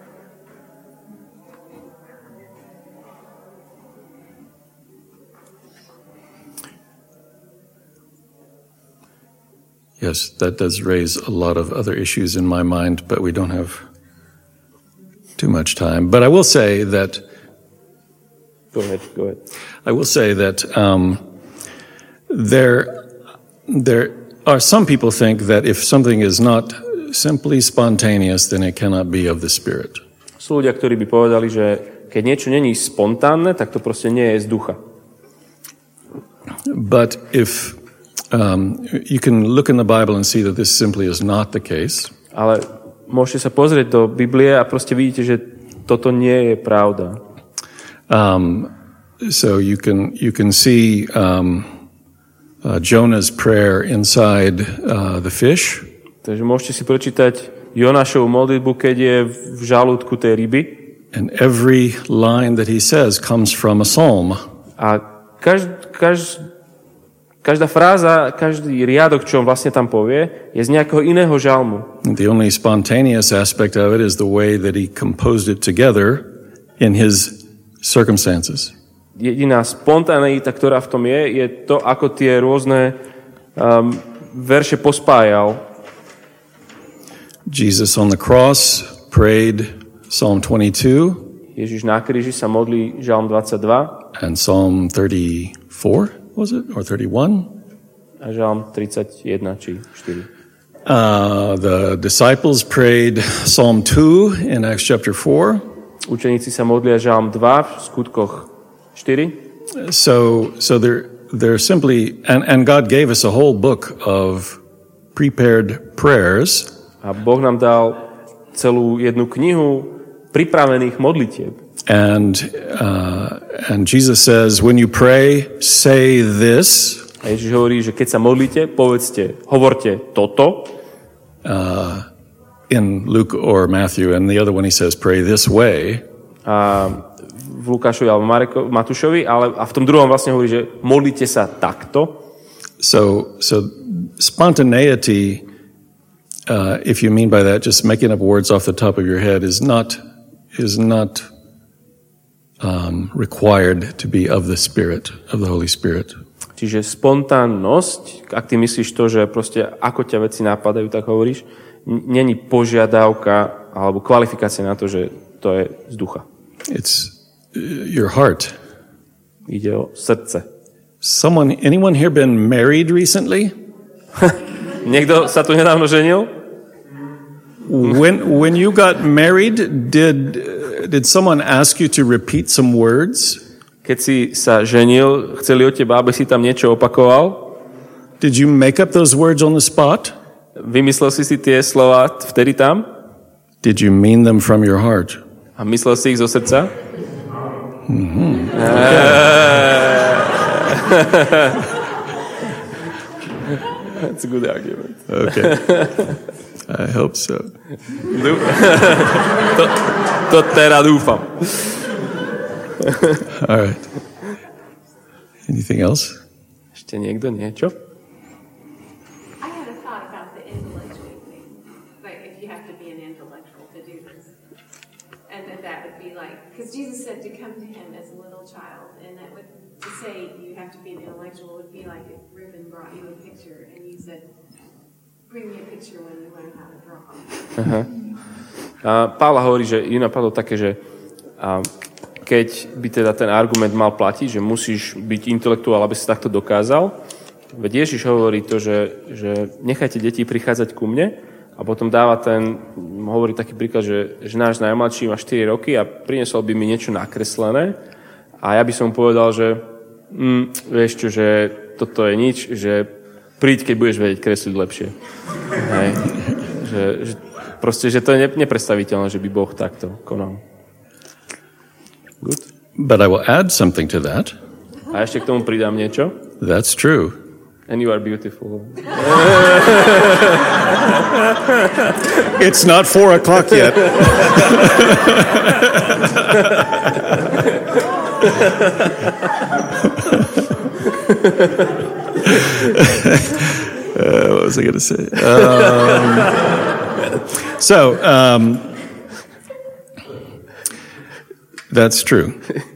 Speaker 2: Yes, that does raise a lot of other issues in my mind, but we don't have too much time. But I will say that...
Speaker 1: Go ahead, go ahead.
Speaker 2: I will say that um, there, there are some people think that if something is not simply spontaneous, then it cannot be of the Spirit.
Speaker 1: Sú ľudia, ktorí by povedali, že keď niečo není spontánne, tak to proste nie je z ducha.
Speaker 2: But if um, you can look in the Bible and see that this simply is not the case.
Speaker 1: Ale môžete sa pozrieť do Biblie a proste vidíte, že toto nie je pravda.
Speaker 2: Um, so you can you can see um, uh, Jonah's prayer inside uh, the fish.
Speaker 1: Takže môžete si prečítať Jonášovu modlitbu, keď je v žalúdku tej ryby.
Speaker 2: And every line that he says comes from a psalm.
Speaker 1: A každý, každý, každá fráza, každý riadok, čo on vlastne tam povie, je z nejakého iného žalmu.
Speaker 2: The only spontaneous aspect of it is the way that he composed it together in his circumstances.
Speaker 1: Jediná spontaneita, ktorá v tom je, je to, ako tie rôzne um, verše pospájal.
Speaker 2: Jesus on the cross prayed Psalm twenty-two.
Speaker 1: Ježiš na kríži sa modlí žalm dvadsaťdva.
Speaker 2: And Psalm thirty-four, was it? Or thirty-one?
Speaker 1: A žalm tridsaťjeden či štyri.
Speaker 2: Uh, the disciples prayed Psalm two in Acts chapter four.
Speaker 1: Učeníci sa modlia žalm dva v skutkoch štyri.
Speaker 2: So, so they're, they're simply, and, and God gave us a whole book of prepared prayers.
Speaker 1: A Boh nám dal celú jednu knihu pripravených modlitieb.
Speaker 2: And, uh, and Jesus says, when you pray, say this.
Speaker 1: A Ježiš hovorí, že keď sa modlíte, povedzte, hovorte toto.
Speaker 2: Uh, in Luke or Matthew, and the other one he says, pray this way.
Speaker 1: A v Lukášovi alebo Mareko, Matúšovi, ale a v tom druhom vlastne hovorí, že modlite sa takto.
Speaker 2: So, so spontaneity, uh, if you mean by that just making up words off the top of your head, is not is not um, required to be of the Spirit, of the Holy Spirit.
Speaker 1: Čiže spontánnosť, ak ty myslíš to, že proste ako ťa veci napadajú, tak hovoríš, není požiadavka alebo kvalifikácia na to, že to je z ducha.
Speaker 2: It's your heart.
Speaker 1: Ide o srdce.
Speaker 2: Someone, anyone here been married recently?
Speaker 1: Niekto sa tu nedávno ženil?
Speaker 2: When when you got married, did did someone ask you to repeat some words?
Speaker 1: Keď si sa ženil, chceli od teba, aby si tam niečo opakoval?
Speaker 2: Did you make up those words on the spot?
Speaker 1: Vymyslel si si tie slova vtedy tam?
Speaker 2: Did you mean them from your heart?
Speaker 1: A myslel si ich zo srdca?
Speaker 2: Mm-hmm.
Speaker 1: That's a good argument.
Speaker 2: Okay. I hope so.
Speaker 1: to, to teraz dúfam.
Speaker 2: All right. Anything else?
Speaker 1: Ešte niekto niečo?
Speaker 8: I had a thought about the intellectual thing. Like, if you have to be an intellectual to do this. And that that would be like, because Jesus said to come to him as a little child, and that would, to say you have to be an intellectual would be like if Ruben brought you a picture, and you said, bring me a picture when you learn how to draw.
Speaker 1: Aha. A Pavla hovorí, že ju napadlo také, že a keď by teda ten argument mal platiť, že musíš byť intelektuál, aby si takto dokázal, veď Ježiš hovorí to, že, že nechajte deti prichádzať ku mne, a potom dáva ten, hovorí taký príklad, že, že náš najmladší má štyri roky a priniesol by mi niečo nakreslené a ja by som povedal, že mm, vieš čo, že toto je nič, že príď, keď budeš vedieť kresliť lepšie. Hej. Že, že, proste, že to je nepredstaviteľné, že by Boh takto konal. Good.
Speaker 2: But I will add something to that.
Speaker 1: A ešte k tomu pridám niečo.
Speaker 2: That's true.
Speaker 1: And you are beautiful.
Speaker 2: It's not four o'clock yet. uh, what was I going to say? Um, so, um, that's true.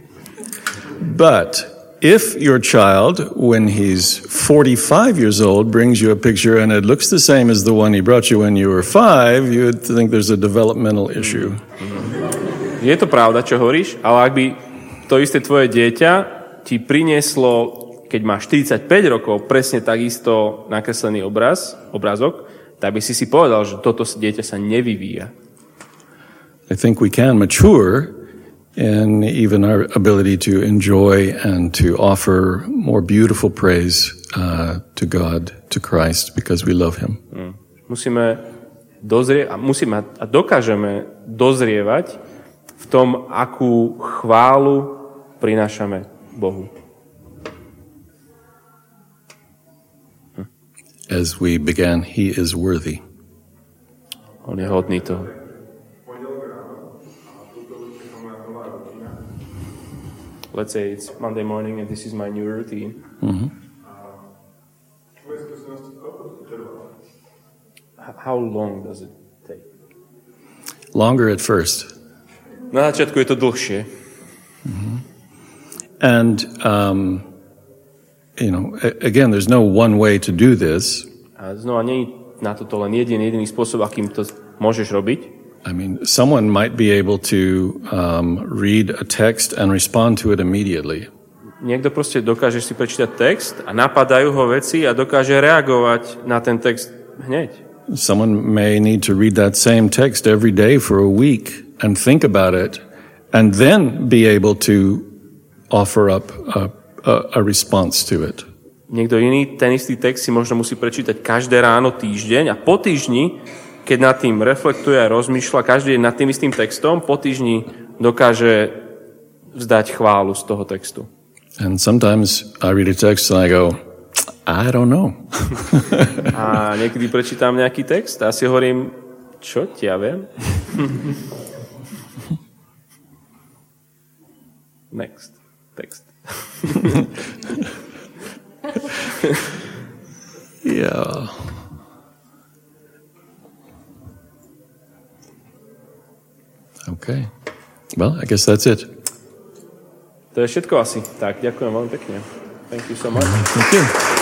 Speaker 2: But if your child, when he's forty-five years old, brings you a picture and it looks the same as the one he brought you when you were five, you would think there's a developmental issue.
Speaker 1: Je to pravda, čo hovoríš, ale ak by to isté tvoje dieťa ti prinieslo, keď máš štyridsaťpäť rokov, presne takisto nakreslený obraz, obrázok, tak by si si povedal, že toto dieťa sa nevyvíja.
Speaker 2: I think we can mature in even our ability to enjoy and to offer more beautiful praise uh, to God, to Christ, because we love Him.
Speaker 1: Mm. Musíme dozrieť, musíme a dokážeme dozrievať v tom, akú chválu prinášame Bohu. Hm.
Speaker 2: As we began, He is worthy.
Speaker 1: On je hodný toho. Let's say it's Monday morning and this is my new routine.
Speaker 2: Mm-hmm.
Speaker 1: How long does it take?
Speaker 2: Longer at first.
Speaker 1: Na začiatku je to dlhšie.
Speaker 2: Mm-hmm. And, um, you know, again, there's no one way to do this.
Speaker 1: A znova, nie je na toto len jeden jediný spôsob, akým to môžeš robiť.
Speaker 2: I mean, someone might be able to um, read a text and respond to it immediately.
Speaker 1: Niekto proste dokáže si prečítať text a napadajú ho veci a dokáže reagovať na ten text hneď.
Speaker 2: Someone may need to read that same text every day for a week and think about it and then be able to offer up a, a, a response to it.
Speaker 1: Niekto iný ten istý text si možno musí prečítať každé ráno týždeň a po týždni, keď nad tým reflektuje a rozmýšľa, každý nad tým istým textom, po týždni dokáže vzdať chválu z toho textu.
Speaker 2: And sometimes I read a text and I go, I don't know.
Speaker 1: A niekedy prečítam nejaký text a si hovorím, čo ti ja viem? Next. Text.
Speaker 2: Yeah. Okay. Well, I guess that's it.
Speaker 1: To je všetko asi. Tak, ďakujem veľmi pekne. Thank you so much.
Speaker 2: Thank you.